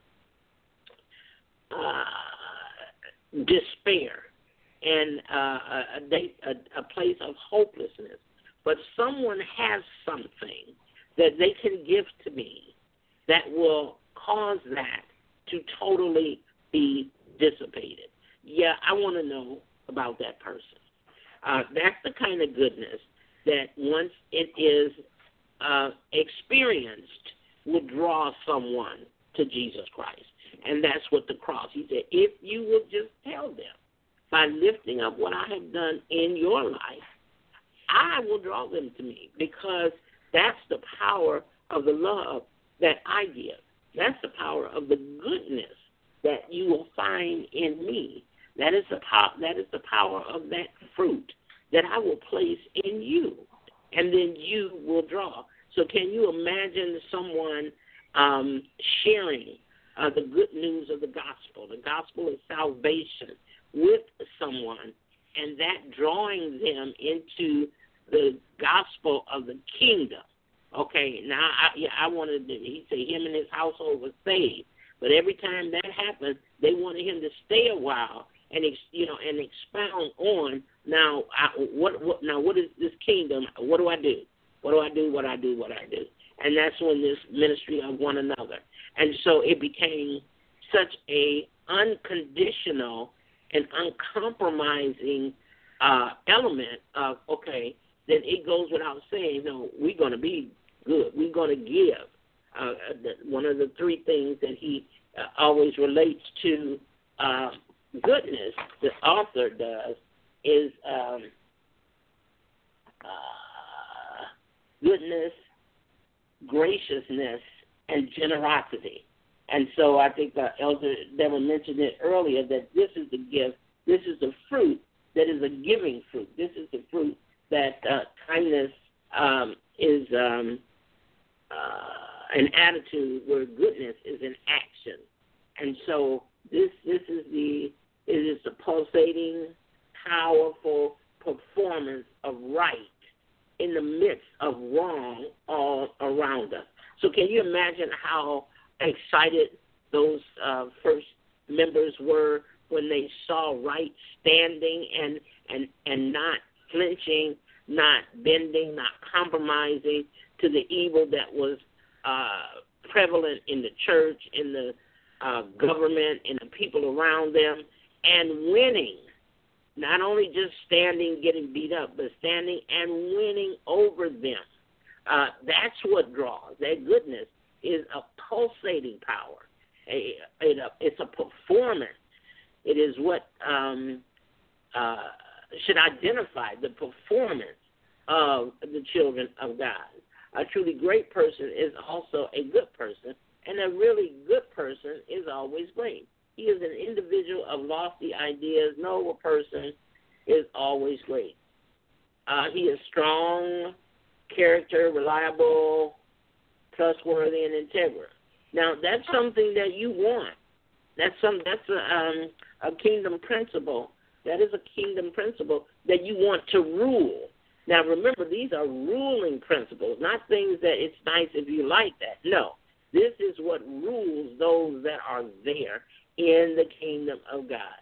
uh, despair and uh, a, a, a place of hopelessness, but someone has something that they can give to me that will cause that to totally be dissipated. Yeah, I want to know about that person. Uh, that's the kind of goodness that once it is uh, experienced will draw someone to Jesus Christ. And that's what the cross, he said, if you will just tell them, by lifting up what I have done in your life, I will draw them to me, because that's the power of the love that I give. That's the power of the goodness that you will find in me. That is the power, that is the power of that fruit that I will place in you, and then you will draw. So can you imagine someone um, sharing uh, the good news of the gospel, the gospel of salvation, with someone, and that drawing them into the gospel of the kingdom? Okay, now I, yeah, I wanted to, he said him and his household was saved, but every time that happened, they wanted him to stay a while and ex, you know and expound on now I, what what now what is this kingdom? What do I do? What do I do? What I do? What I do? And that's when this ministry of one another, and so it became such a unconditional and uncompromising uh, element of, okay, then it goes without saying, no, we're going to be good. We're going to give. Uh, the, one of the three things that he uh, always relates to uh, goodness, the author does, is um, uh, goodness, graciousness, and generosity. And so I think uh, Elder Deborah mentioned it earlier, that this is the gift, this is the fruit that is a giving fruit. This is the fruit that uh, kindness um, is um, uh, an attitude, where goodness is an action. And so this this is the it is the pulsating, powerful performance of right in the midst of wrong all around us. So can you imagine how excited those uh, first members were when they saw right standing and, and, and not flinching, not bending, not compromising to the evil that was uh, prevalent in the church, in the uh, government, in the people around them, and winning. Not only just standing, getting beat up, but standing and winning over them. Uh, that's what draws. That goodness is a pulsating power. A, it, a, it's a performance. It is what um, uh, should identify the performance of the children of God. A truly great person is also a good person, and a really good person is always great. He is an individual of lofty ideas. No person is always great. Uh, he is strong, character, reliable, trustworthy, and integral. Now, that's something that you want. That's some. That's a, um, a kingdom principle. That is a kingdom principle that you want to rule. Now, remember, these are ruling principles, not things that it's nice if you like that. No, this is what rules those that are there in the kingdom of God.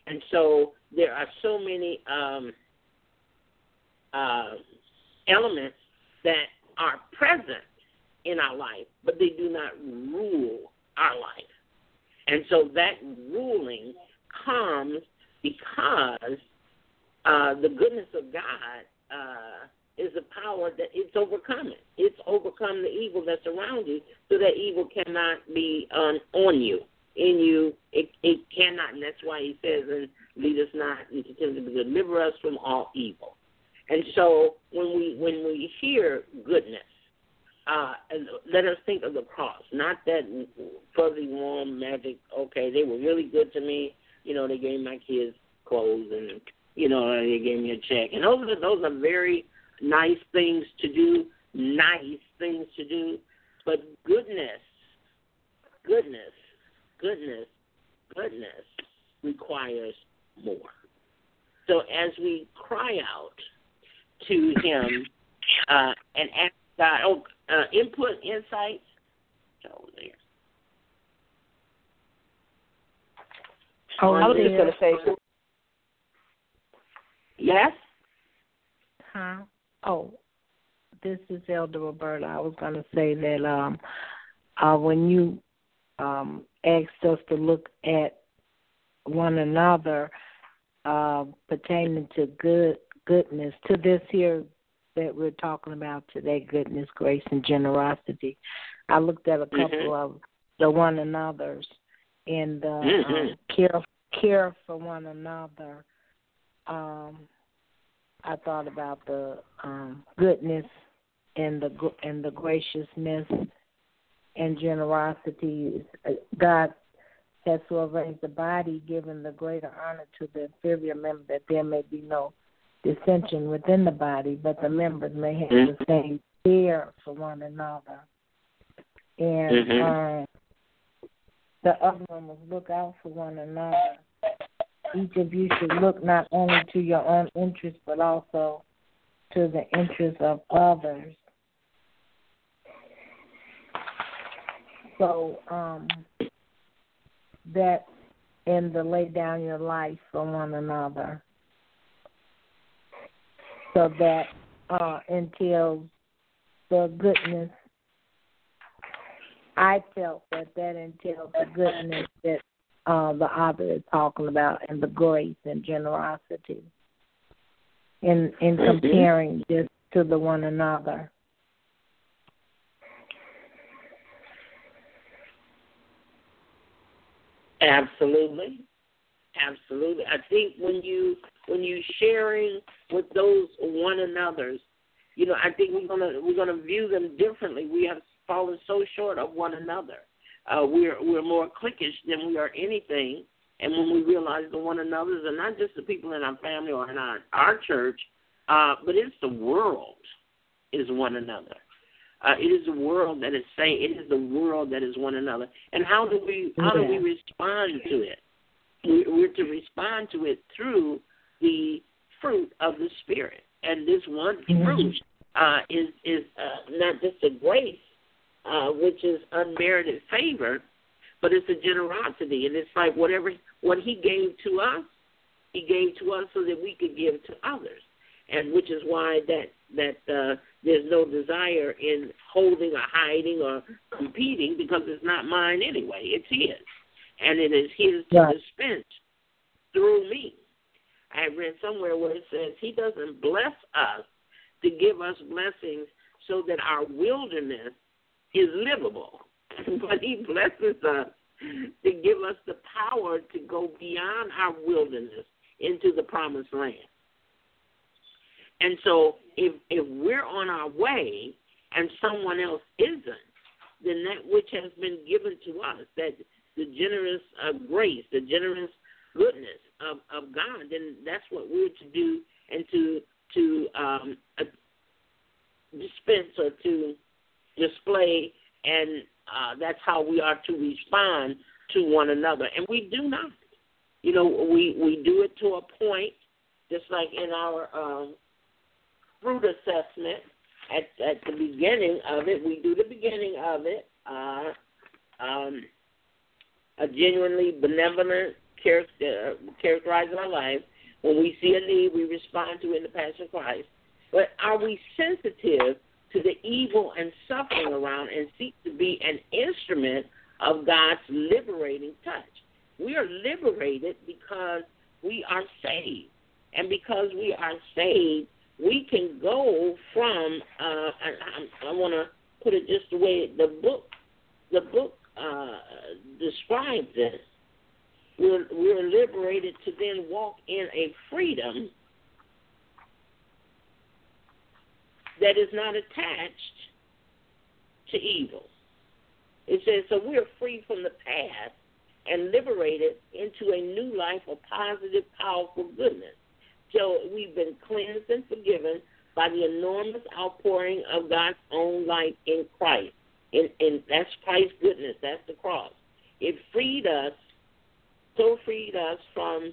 And so there are so many um, uh, elements that are present in our life, but they do not rule our life. And so that ruling comes because uh, the goodness of God uh, is a power that it's overcome it. It's overcome the evil that's around you, so that evil cannot be on, on you. In you, it, it cannot, and that's why he says, and lead us not into temptation, but deliver us from all evil. And so when we when we hear goodness, uh, let us think of the cross, not that fuzzy, warm, magic, okay, they were really good to me, you know, they gave my kids clothes and, you know, they gave me a check. And those are, those are very nice things to do, nice things to do, but goodness, goodness, Goodness, goodness requires more. So as we cry out to him uh, and ask God, oh, uh, input, insights, over there. Oh, I was just going to say. Yes? Huh? Oh, this is Elder Roberta. I was going to say that um, uh, when you um, asked us to look at one another uh, pertaining to good goodness, to this here that we're talking about today, goodness, grace, and generosity. I looked at a couple mm-hmm. of the one another's and uh, mm-hmm. um, care care for one another. Um, I thought about the um, goodness and the and the graciousness and generosity. God has so arranged the body, giving the greater honor to the inferior member, that there may be no dissension within the body, but the members may have mm-hmm. the same care for one another. And mm-hmm. um, the other one was look out for one another. Each of you should look not only to your own interest, but also to the interest of others. So um, that and to lay down your life for one another. So that uh, entails the goodness. I felt that that entails the goodness that uh, the author is talking about, and the grace and generosity in in comparing this to the one another. Absolutely, absolutely. I think when you when you sharing with those one another's, you know, I think we're gonna we're gonna view them differently. We have fallen so short of one another. Uh, we're we're more cliquish than we are anything. And when we realize the one another's are not just the people in our family or in our our church, uh, but it's the world is one another. Uh, it is the world that is saying, it is the world that is one another. And how do we how do we respond to it? We, we're to respond to it through the fruit of the Spirit. And this one fruit uh, is is uh, not just a grace, uh, which is unmerited favor, but it's a generosity. And it's like whatever what He gave to us, He gave to us so that we could give to others. And which is why that that uh, there's no desire in holding or hiding or competing, because it's not mine anyway. It's His. And it is His to right. dispense through me. I read somewhere where it says He doesn't bless us to give us blessings so that our wilderness is livable, but He blesses us to give us the power to go beyond our wilderness into the promised land. And so if if we're on our way and someone else isn't, then that which has been given to us, that the generous uh, grace, the generous goodness of, of God, then that's what we're to do and to to um, uh, dispense or to display, and uh, that's how we are to respond to one another. And we do not. You know, we, we do it to a point, just like in our um, fruit assessment at, at the beginning of it. We do the beginning of it. Uh, um, a genuinely benevolent, characterize our life. When we see a need, we respond to it in the Passion of Christ. But are we sensitive to the evil and suffering around and seek to be an instrument of God's liberating touch? We are liberated because we are saved. And because we are saved, we can go from, uh, I, I want to put it just the way the book, the book uh, describes it. We're, we're liberated to then walk in a freedom that is not attached to evil. It says, so we are free from the past and liberated into a new life of positive, powerful goodness. So we've been cleansed and forgiven by the enormous outpouring of God's own life in Christ. And, and that's Christ's goodness. That's the cross. It freed us, so freed us from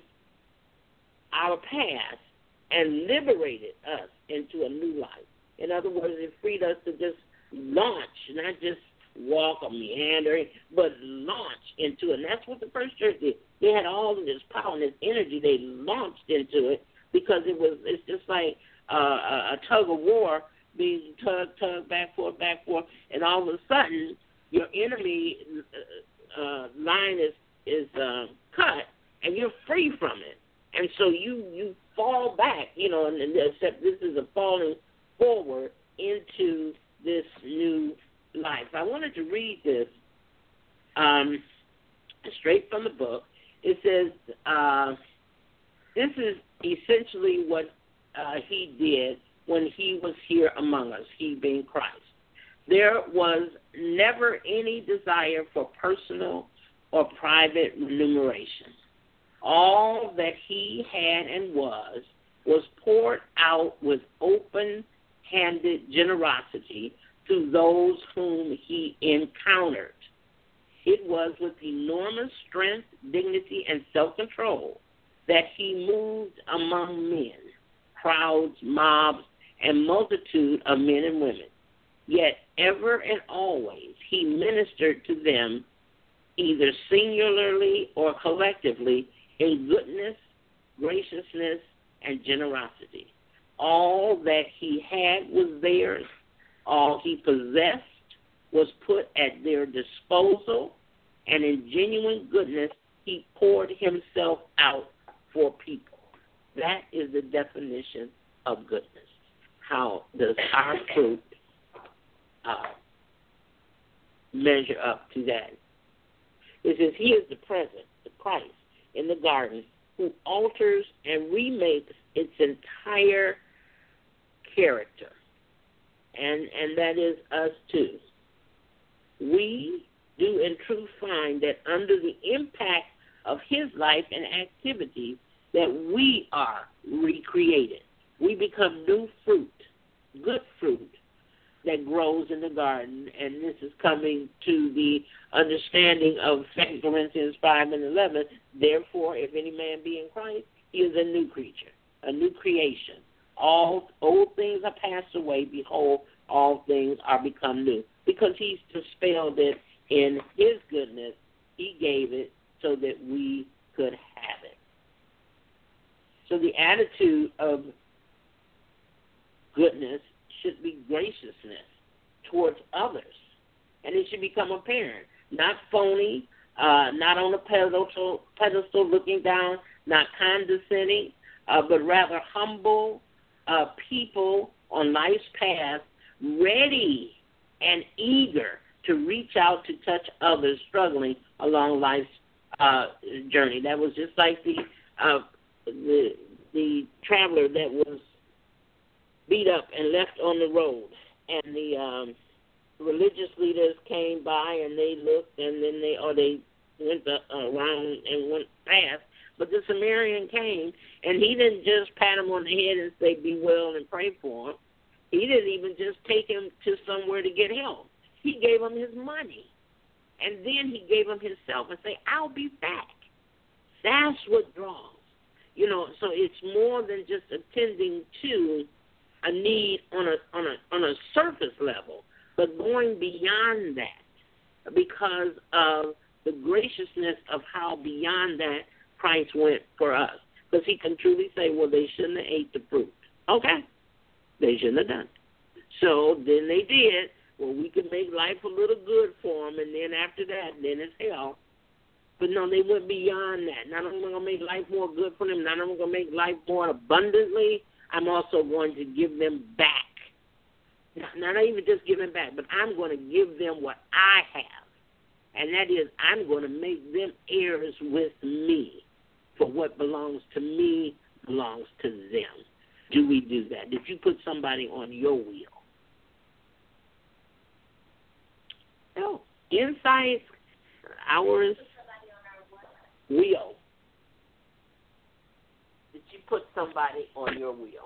our past and liberated us into a new life. In other words, it freed us to just launch, not just walk or meander, but launch into it. And that's what the first church did. They had all of this power and this energy. They launched into it because it was. It's just like uh, a, a tug of war being tugged, tugged, back, forth, back, forth, and all of a sudden your enemy uh, uh, line is is uh, cut, and you're free from it. And so you, you fall back, you know, and, and except this is a falling forward into this new life. I wanted to read this um, straight from the book. It says, uh, this is essentially what uh, he did when he was here among us, he being Christ. There was never any desire for personal or private remuneration. All that he had and was was poured out with open-handed generosity to those whom he encountered. It was with enormous strength, dignity, and self-control that he moved among men, crowds, mobs, and multitude of men and women. Yet ever and always he ministered to them either singularly or collectively in goodness, graciousness, and generosity. All that he had was theirs. All he possessed was put at their disposal, and in genuine goodness, he poured himself out for people. That is the definition of goodness. How does our fruit uh, measure up to that? It says, he is the present, the Christ, in the garden, who alters and remakes its entire character. And and that is us too. We do in truth find that under the impact of his life and activities that we are recreated. We become new fruit, good fruit that grows in the garden. And this is coming to the understanding of Second Corinthians five and eleven. Therefore, if any man be in Christ, he is a new creature, a new creation. All old things are passed away. Behold, all things are become new. Because he's dispelled it in his goodness. He gave it so that we could have it. So the attitude of goodness should be graciousness towards others. And it should become apparent. Not phony, uh, not on a pedestal, pedestal looking down, not condescending, uh, but rather humble uh, people on life's path, ready and eager to reach out to touch others struggling along life's uh, journey. That was just like the, uh, the the traveler that was beat up and left on the road, and the um, religious leaders came by and they looked, and then they or they went the, uh, around and went past. But the Samaritan came, and he didn't just pat him on the head and say, be well and pray for him. He didn't even just take him to somewhere to get help. He gave him his money. And then he gave him himself and say, I'll be back. That's what draws. You know, so it's more than just attending to a need on a on a on a surface level, but going beyond that because of the graciousness of how beyond that Christ went for us. Because he can truly say, well, they shouldn't have ate the fruit. Okay. They shouldn't have done it. So then they did. Well, we could make life a little good for them, and then after that, then it's hell. But no, they went beyond that. Not only am I going to make life more good for them, not only am I going to make life more abundantly, I'm also going to give them back. Not even just give them back, but I'm going to give them what I have. And that is, I'm going to make them heirs with me. For what belongs to me belongs to them. Do we do that? Did you put somebody on your wheel? No. Inside ours wheel. Did you put somebody on your wheel?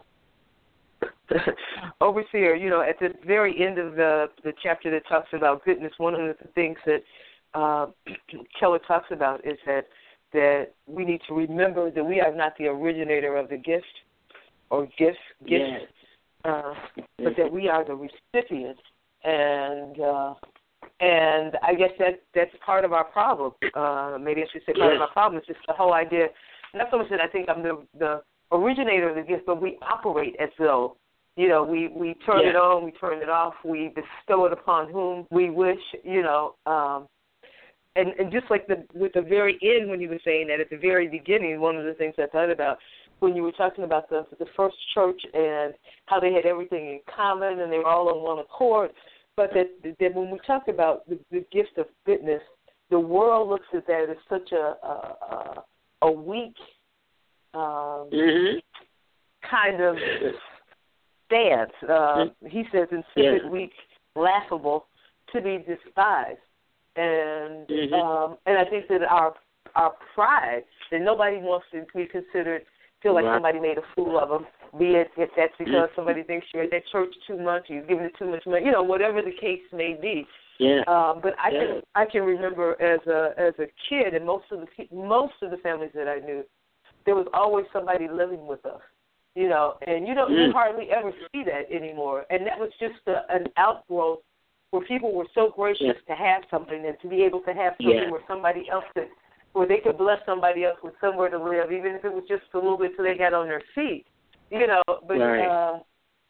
Overseer, you know, at the very end of the the chapter that talks about goodness, one of the things that uh, Keller talks about is that that we need to remember that we are not the originator of the gift or gifts, gifts, yes. uh, but that we are the recipient, and uh, and I guess that that's part of our problem. Uh, maybe I should say part yes. of our problem is just the whole idea. Not so much that I think I'm the the originator of the gift, but we operate as though. You know, we, we turn yeah. it on, we turn it off, we bestow it upon whom we wish, you know. Um, and, and just like the with the very end when you were saying that, at the very beginning, one of the things I thought about when you were talking about the the first church and how they had everything in common and they were all on one accord, but that, that when we talk about the, the gift of goodness, the world looks at that as such a, a, a weak um, mm-hmm. kind of stance. Uh, he says insipid, yeah. weak, laughable, to be despised, and mm-hmm. um, and I think that our our pride that nobody wants to be considered, feel like right. somebody made a fool of them. Be it if that's because mm-hmm. somebody thinks you're at that church too much, you've given it too much money, you know, whatever the case may be. Yeah. Um, but I yeah. can I can remember as a as a kid, and most of the most of the families that I knew, there was always somebody living with us. You know, and you don't mm. you hardly ever see that anymore. And that was just a, an outgrowth where people were so gracious yeah. to have something and to be able to have something yeah. where somebody else could, where they could bless somebody else with somewhere to live, even if it was just a little bit till they got on their feet. You know, but right. uh,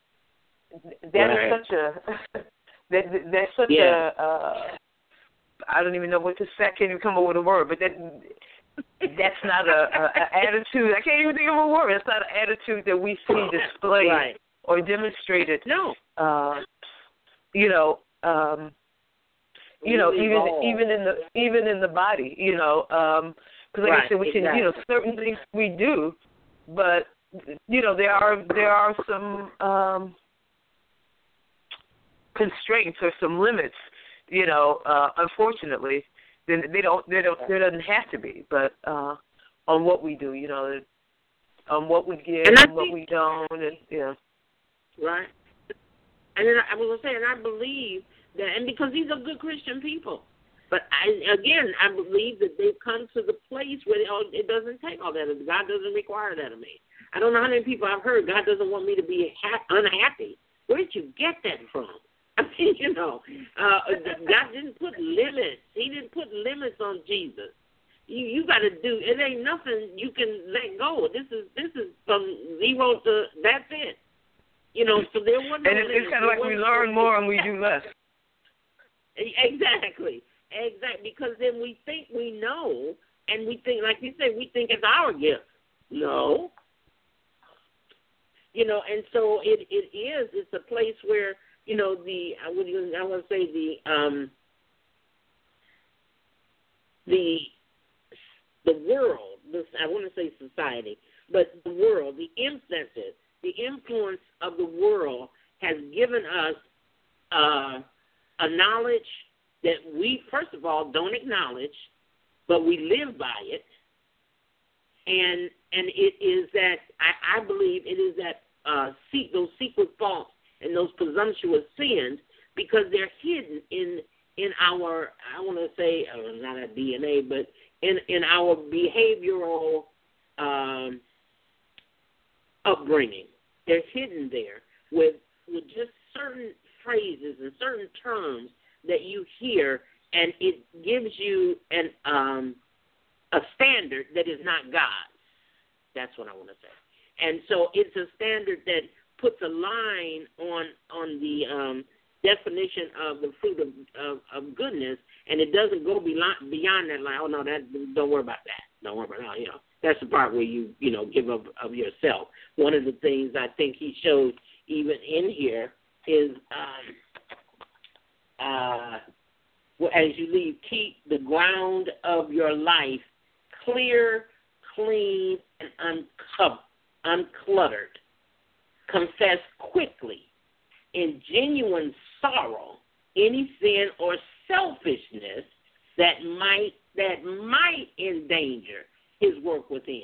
that right. is such a that that's such yeah. a uh, I don't even know what to say. I can't even come up with a word, but that. That's not a, a, a attitude. I can't even think of a word. That's not an attitude that we see displayed right. or demonstrated. No. Uh, you know, um, you know, even evolve. even in the even in the body. You know, because um, like right. I said, we exactly. can you know certain things we do, but you know there are there are some um, constraints or some limits. You know, uh, unfortunately. Then they don't. They don't. There doesn't have to be, but uh, on what we do, you know, on what we give and, and what we don't, and yeah, right. And then I was gonna say, and I believe that, and because these are good Christian people, but I, again, I believe that they've come to the place where they, oh, it doesn't take all that. God doesn't require that of me. I don't know how many people I've heard. God doesn't want me to be ha- unhappy. Where did you get that from? I mean, you know, uh, God didn't put limits. He didn't put limits on Jesus. You you got to do. It ain't nothing you can let go. This is this is from zero to that's it. You know, so there wasn't. And it's, it's kind of like we learn more and we do less. Exactly, exactly. Because then we think we know, and we think, like you said, we think it's our gift. No. You know, and so it it is. It's a place where. You know, the I would I want to say the um, the the world. This, I want to say society, but the world, the influence, the influence of the world has given us uh, a knowledge that we, first of all, don't acknowledge, but we live by it, and and it is that I, I believe it is that uh, see, those secret faults. And those presumptuous sins, because they're hidden in in our, I want to say, uh, not our D N A, but in, in our behavioral um, upbringing. They're hidden there with with just certain phrases and certain terms that you hear, and it gives you an um, a standard that is not God's. That's what I want to say. And so it's a standard that puts a line on on the um, definition of the fruit of, of, of goodness, and it doesn't go beyond, beyond that line. Oh, no, that don't worry about that. Don't worry about that. You know, that's the part where you, you know, give up of yourself. One of the things I think he shows even in here is um, uh, well, as you leave, keep the ground of your life clear, clean, and uncovered. Uncluttered. Confess quickly, in genuine sorrow, any sin or selfishness that might that might endanger his work within.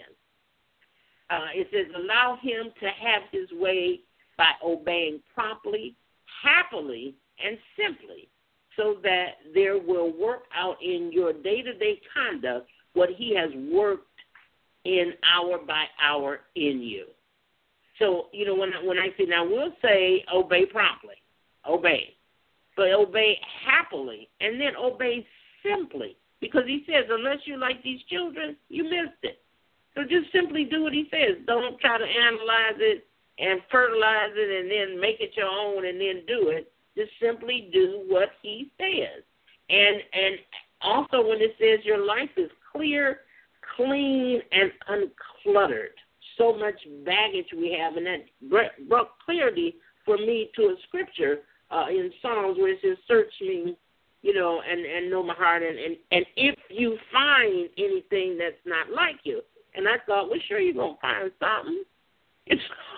Uh, it says, allow him to have his way by obeying promptly, happily, and simply, so that there will work out in your day-to-day conduct what he has worked in hour by hour in you. So, you know, when I, when I say, now we'll say obey promptly, obey, but obey happily, and then obey simply, because he says, unless you like these children, you missed it. So just simply do what he says. Don't try to analyze it and fertilize it and then make it your own and then do it. Just simply do what he says. And and also when it says your life is clear, clean, and uncluttered. So much baggage we have, and that brought clarity for me to a scripture uh, in Psalms where it says, search me, you know, and, and know my heart, and, and, and if you find anything that's not like you. And I thought, well, sure, you're going to find something. It's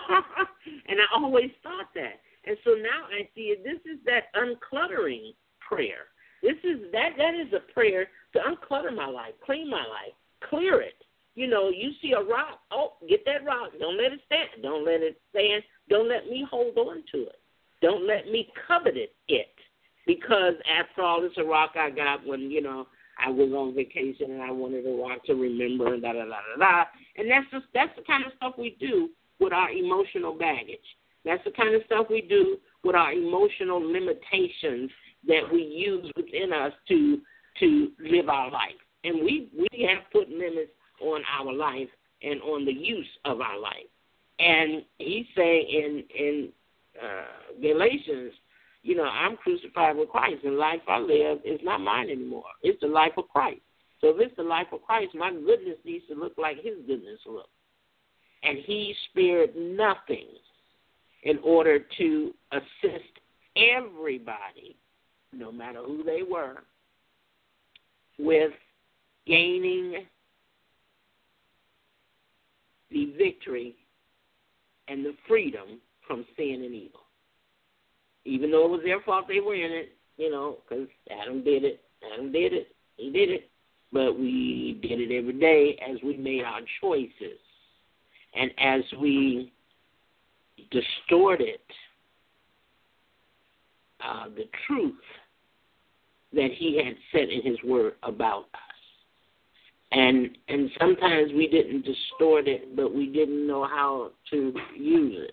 and I always thought that. And so now I see it. This is that uncluttering prayer. This is that that is a prayer to unclutter my life, clean my life, clear it. You know, you see a rock, oh, get that rock. Don't let it stand. Don't let it stand. Don't let me hold on to it. Don't let me covet it, it. Because after all, it's a rock I got when, you know, I was on vacation and I wanted a rock to remember and da da da da da. And that's just that's the kind of stuff we do with our emotional baggage. That's the kind of stuff we do with our emotional limitations that we use within us to to live our life. And we, we have put limits on our life and on the use of our life. And he's saying in in uh, Galatians, you know, I'm crucified with Christ, and the life I live is not mine anymore. It's the life of Christ. So if it's the life of Christ, my goodness needs to look like his goodness look. And he spared nothing in order to assist everybody, no matter who they were, with gaining the victory and the freedom from sin and evil. Even though it was their fault they were in it, you know, because Adam did it. Adam did it. He did it. But we did it every day as we made our choices. And as we distorted uh, the truth that he had said in his word about us. And and sometimes we didn't distort it, but we didn't know how to use it.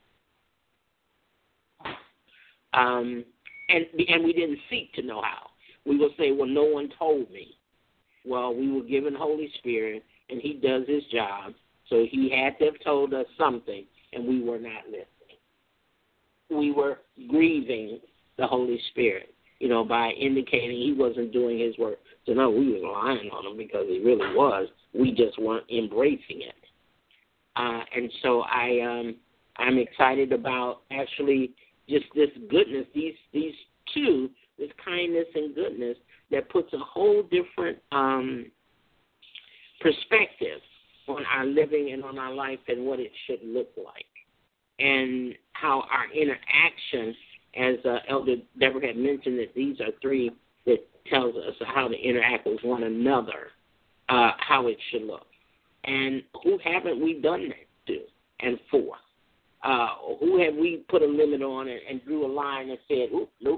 Um, and and we didn't seek to know how. We will say, well, no one told me. Well, we were given Holy Spirit, and he does his job, so he had to have told us something, and we were not listening. We were grieving the Holy Spirit, you know, by indicating he wasn't doing his work. So, no, we were lying on him because he really was. We just weren't embracing it. Uh, and so I, um, I'm excited about actually just this goodness, these these two, this kindness and goodness that puts a whole different um, perspective on our living and on our life and what it should look like, and how our interaction, as uh, Elder Deborah had mentioned, that these are three that tells us how to interact with one another, uh, how it should look. And who haven't we done that to and for? Uh, who have we put a limit on and, and drew a line and said, oop, nope.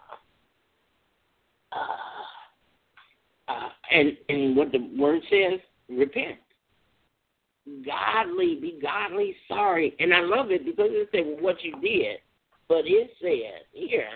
Uh, uh, uh, and, and what the word says, repent. Godly, be godly sorry. And I love it because it says well, what you did, but it says here,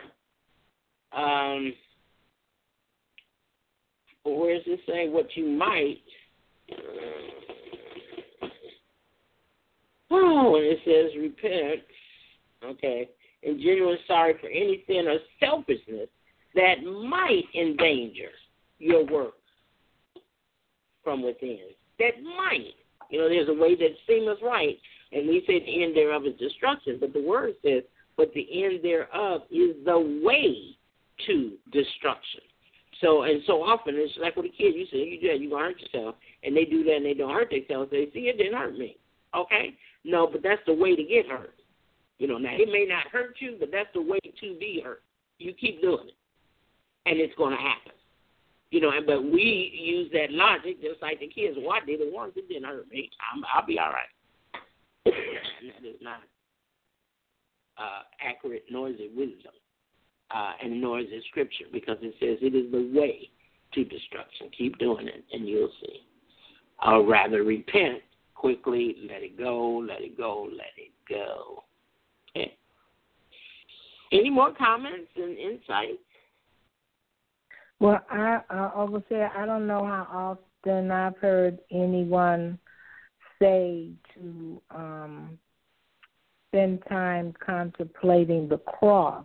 um, where does it say what you might Oh, when it says repent, okay, and genuine sorry for any sin or selfishness that might endanger your work from within. That might. You know, there's a way that seemeth right, and we say the end thereof is destruction, but the word says, but the end thereof is the way to destruction. So, and so often, it's like with a kid, you say, you do that, you're going to hurt yourself, and they do that and they don't hurt themselves. They see, it didn't hurt me. Okay? No, but that's the way to get hurt. You know, now, it may not hurt you, but that's the way to be hurt. You keep doing it, and it's going to happen. You know, but we use that logic just like the kids. Well, I did it once. It didn't hurt me. I'm, I'll be all right. And that is not uh, accurate, nor is it wisdom, uh, and nor is it scripture, because it says it is the way to destruction. Keep doing it, and you'll see. Or rather, repent quickly, let it go, let it go, let it go. Okay. Any more comments and insights? Well, I, I will say I don't know how often I've heard anyone say to um, spend time contemplating the cross.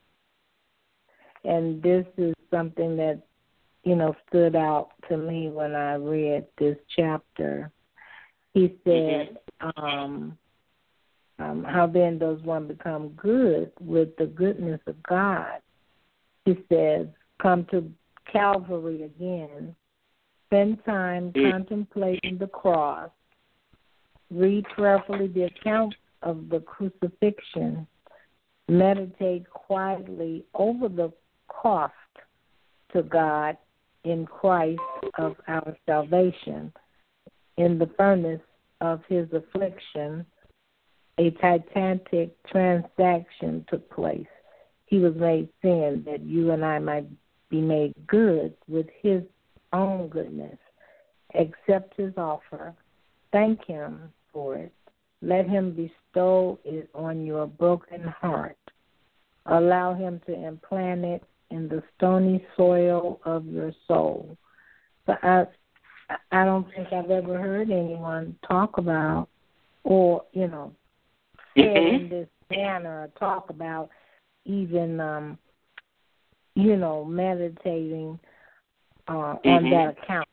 And this is something that, you know, stood out to me when I read this chapter. He said, um, um, how then does one become good with the goodness of God? He says, come to Calvary again, spend time contemplating the cross, read prayerfully the account of the crucifixion, meditate quietly over the cost to God in Christ of our salvation. In the furnace of his affliction, a titanic transaction took place. He was made sin that you and I might be made good with his own goodness. Accept his offer. Thank him for it. Let him bestow it on your broken heart. Allow him to implant it in the stony soil of your soul. But I, I don't think I've ever heard anyone talk about, or, you know, say in this manner, talk about even, um, you know, meditating uh, mm-hmm. on that account.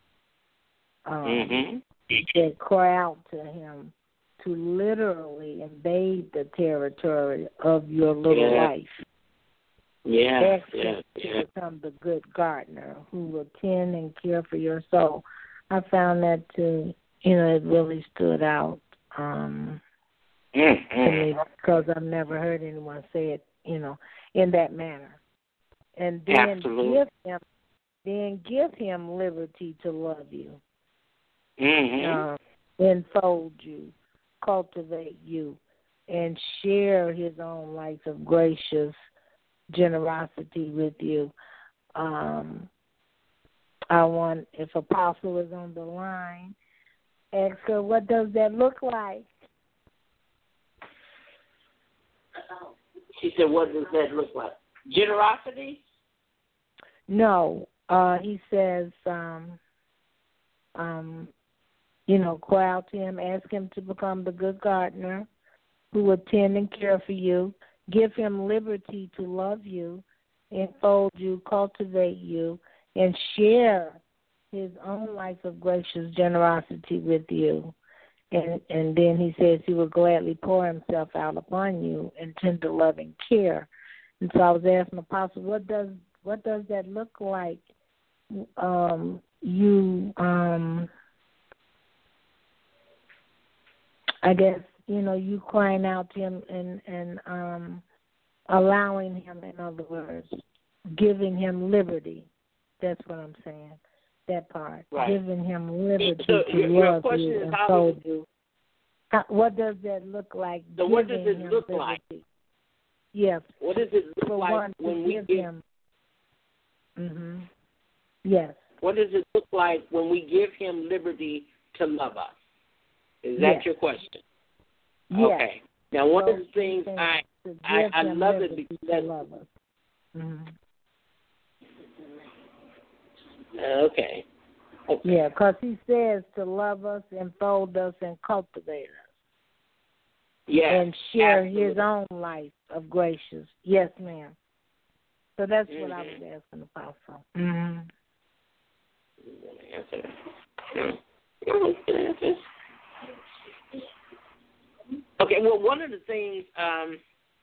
Um, mm-hmm. They cry out to him to literally invade the territory of your little yeah. life. Yeah, Ask yeah, him yeah. to become the good gardener who will tend and care for your soul. I found that to, you know, it really stood out um, mm-hmm. to me because I've never heard anyone say it, you know, in that manner. And then Absolutely. give him, then give him liberty to love you, mm-hmm. uh, enfold you, cultivate you, and share his own life of gracious generosity with you. Um, I want, if Apostle is on the line, ask her, what does that look like? She said, what does that look like? Generosity? No. Uh, he says, um, um, you know, cry out to him, ask him to become the good gardener who will tend and care for you. Give him liberty to love you, enfold you, cultivate you, and share his own life of gracious generosity with you. And and then he says he will gladly pour himself out upon you in tender loving care. And so I was asking Apostle, what does what does that look like? Um, you, um, I guess, you know, you crying out to him and, and um, allowing him, in other words, giving him liberty. That's what I'm saying, that part. Right. Giving him liberty so to your, love your you and how fold you. How, what does that look like? So what does it look liberty? like? Yes. What does it look For like one, when we give give him? Mm-hmm. Yes. What does it look like when we give him liberty to love us? Is that yes. your question? Yes. Okay. Now, one Those of the things I I, I love it because love us. Mm-hmm. Okay. Okay. Yeah, because he says to love us, enfold us, and cultivate us. Yes, and share absolutely. his own life of gracious. Yes, ma'am. So that's mm-hmm. what I was asking Apostle. Mm-hmm. Answer that. Okay, well, one of the things um,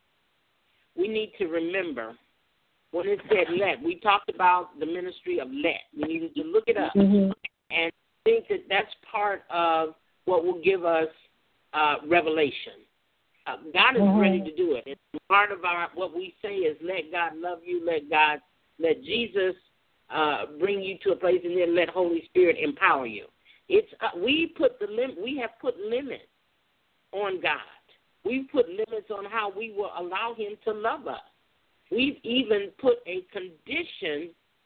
we need to remember when it said let, we talked about the ministry of let. We need to look it up mm-hmm. and think that that's part of what will give us uh, revelation. Uh, God is mm-hmm. ready to do it. It's part of our what we say is let God love you, let God, let Jesus uh, bring you to a place, and then let Holy Spirit empower you. It's uh, we put the lim- we have put limits on God. We've put limits on how we will allow Him to love us. We've even put a condition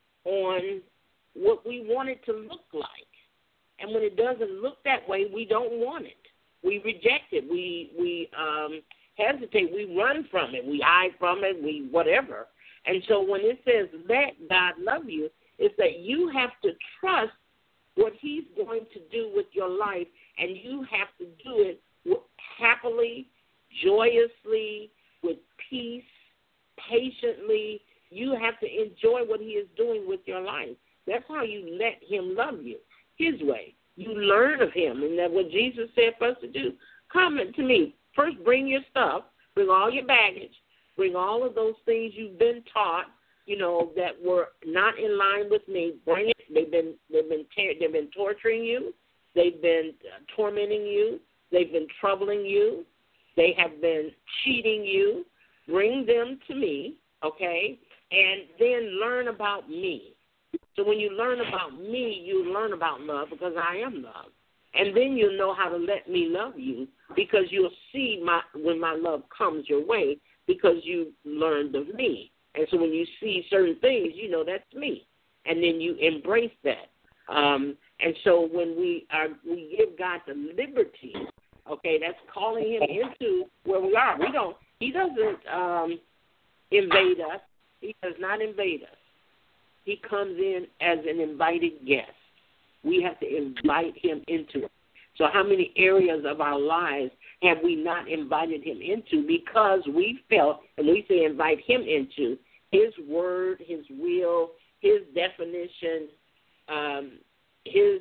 on what we want it to look like. And when it doesn't look that way, we don't want it. We reject it. We we um, hesitate. We run from it. We hide from it. We whatever. And so when it says let God love you, it's that you have to trust what He's going to do with your life, and you have to do it happily, joyously, with peace, patiently. You have to enjoy what He is doing with your life. That's how you let Him love you, His way. You learn of Him, and that's what Jesus said for us to do. Come to me. First, bring your stuff. Bring all your baggage. Bring all of those things you've been taught, you know, that were not in line with me. Bring it. They've been they've been they've been torturing you. They've been uh, tormenting you. They've been troubling you. They have been cheating you. Bring them to me, okay, and then learn about me. So when you learn about me, you learn about love because I am love. And then you'll know how to let me love you because you'll see my when my love comes your way because you learned of me. And so when you see certain things, you know that's me. And then you embrace that. Um, and so when we are, we give God the liberty, okay, that's calling Him into where we are. We don't, He doesn't um, invade us. He does not invade us. He comes in as an invited guest. We have to invite Him into it. So how many areas of our lives have we not invited Him into because we felt, and we say invite Him into, His word, His will, His definition, um, His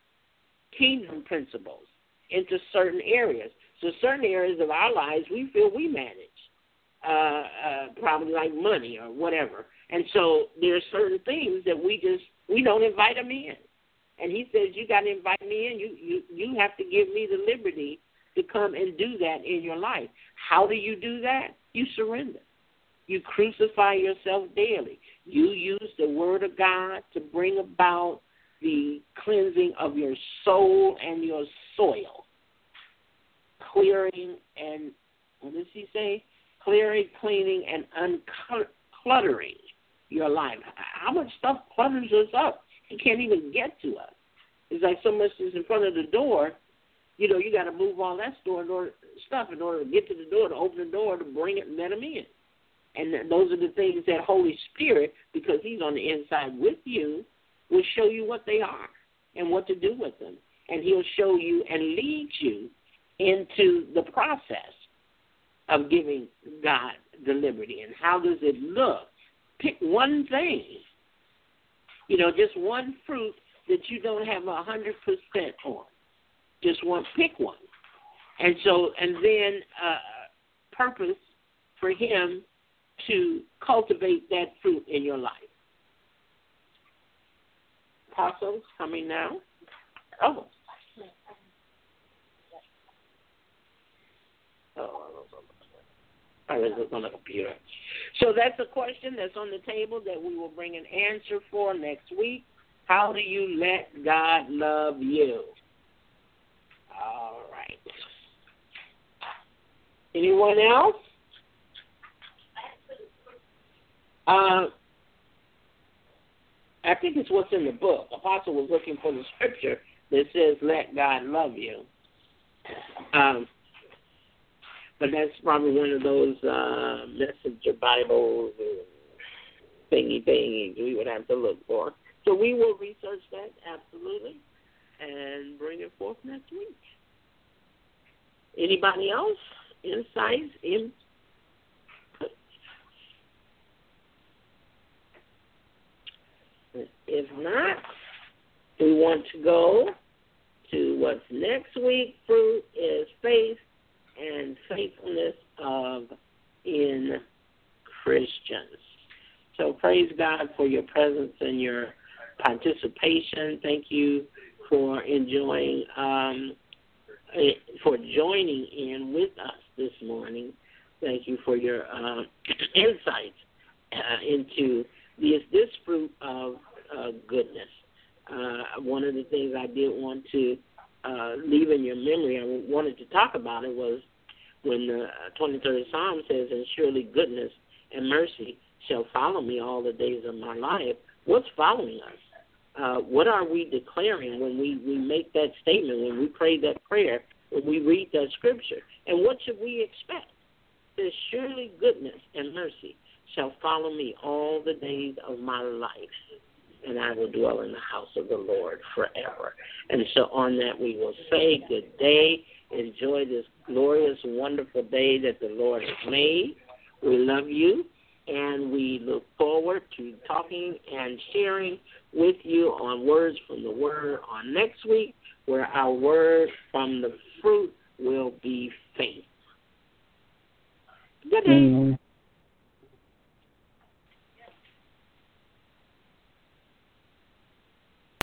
kingdom principles into certain areas. So certain areas of our lives we feel we manage, uh, uh, probably like money or whatever. And so there are certain things that we just, we don't invite Him in. And He says, you got to invite me in. You, you, you have to give me the liberty to come and do that in your life. How do you do that? You surrender. You crucify yourself daily. You use the Word of God to bring about the cleansing of your soul and your soil. Clearing and, what does He say? Clearing, cleaning, and uncluttering your life. How much stuff clutters us up? He can't even get to us. It's like so much is in front of the door. You know, you got to move all that store in order, stuff in order to get to the door, to open the door, to bring it and let Him in. And those are the things that Holy Spirit, because He's on the inside with you, will show you what they are and what to do with them. And He'll show you and lead you into the process of giving God the liberty. And how does it look? Pick one thing, you know, just one fruit that you don't have a hundred percent on. Just one, pick one. And so, and then uh, purpose for Him to cultivate that fruit in your life. Apostles coming now. Oh. Oh, I was on the computer. So that's a question that's on the table that we will bring an answer for next week. How do you let God love you? All right. Anyone else? Uh, I think it's what's in the book. Apostle was looking for the scripture that says, let God love you. Um, but that's probably one of those uh, messenger Bibles thingy thingies we would have to look for. So we will research that, absolutely, and bring it forth next week. Anybody else? Insights? In If not, we want to go to what's next week. Fruit is faith and faithfulness of in Christians. So praise God for your presence and your participation. Thank you for enjoying, um, for joining in with us this morning. Thank you for your uh, insights uh, into this, this fruit of uh, goodness. Uh, one of the things I did want to uh, leave in your memory, I wanted to talk about it, was when the twenty-third Psalm says, and surely goodness and mercy shall follow me all the days of my life. What's following us? Uh, what are we declaring when we, we make that statement, when we pray that prayer, when we read that scripture? And what should we expect? It says, surely goodness and mercy shall follow me all the days of my life, and I will dwell in the house of the Lord forever. And so on that we will say good day. Enjoy this glorious, wonderful day that the Lord has made. We love you, and we look forward to talking and sharing with you on Words from the Word on next week, where our word from the fruit will be faith. Good day. Mm-hmm.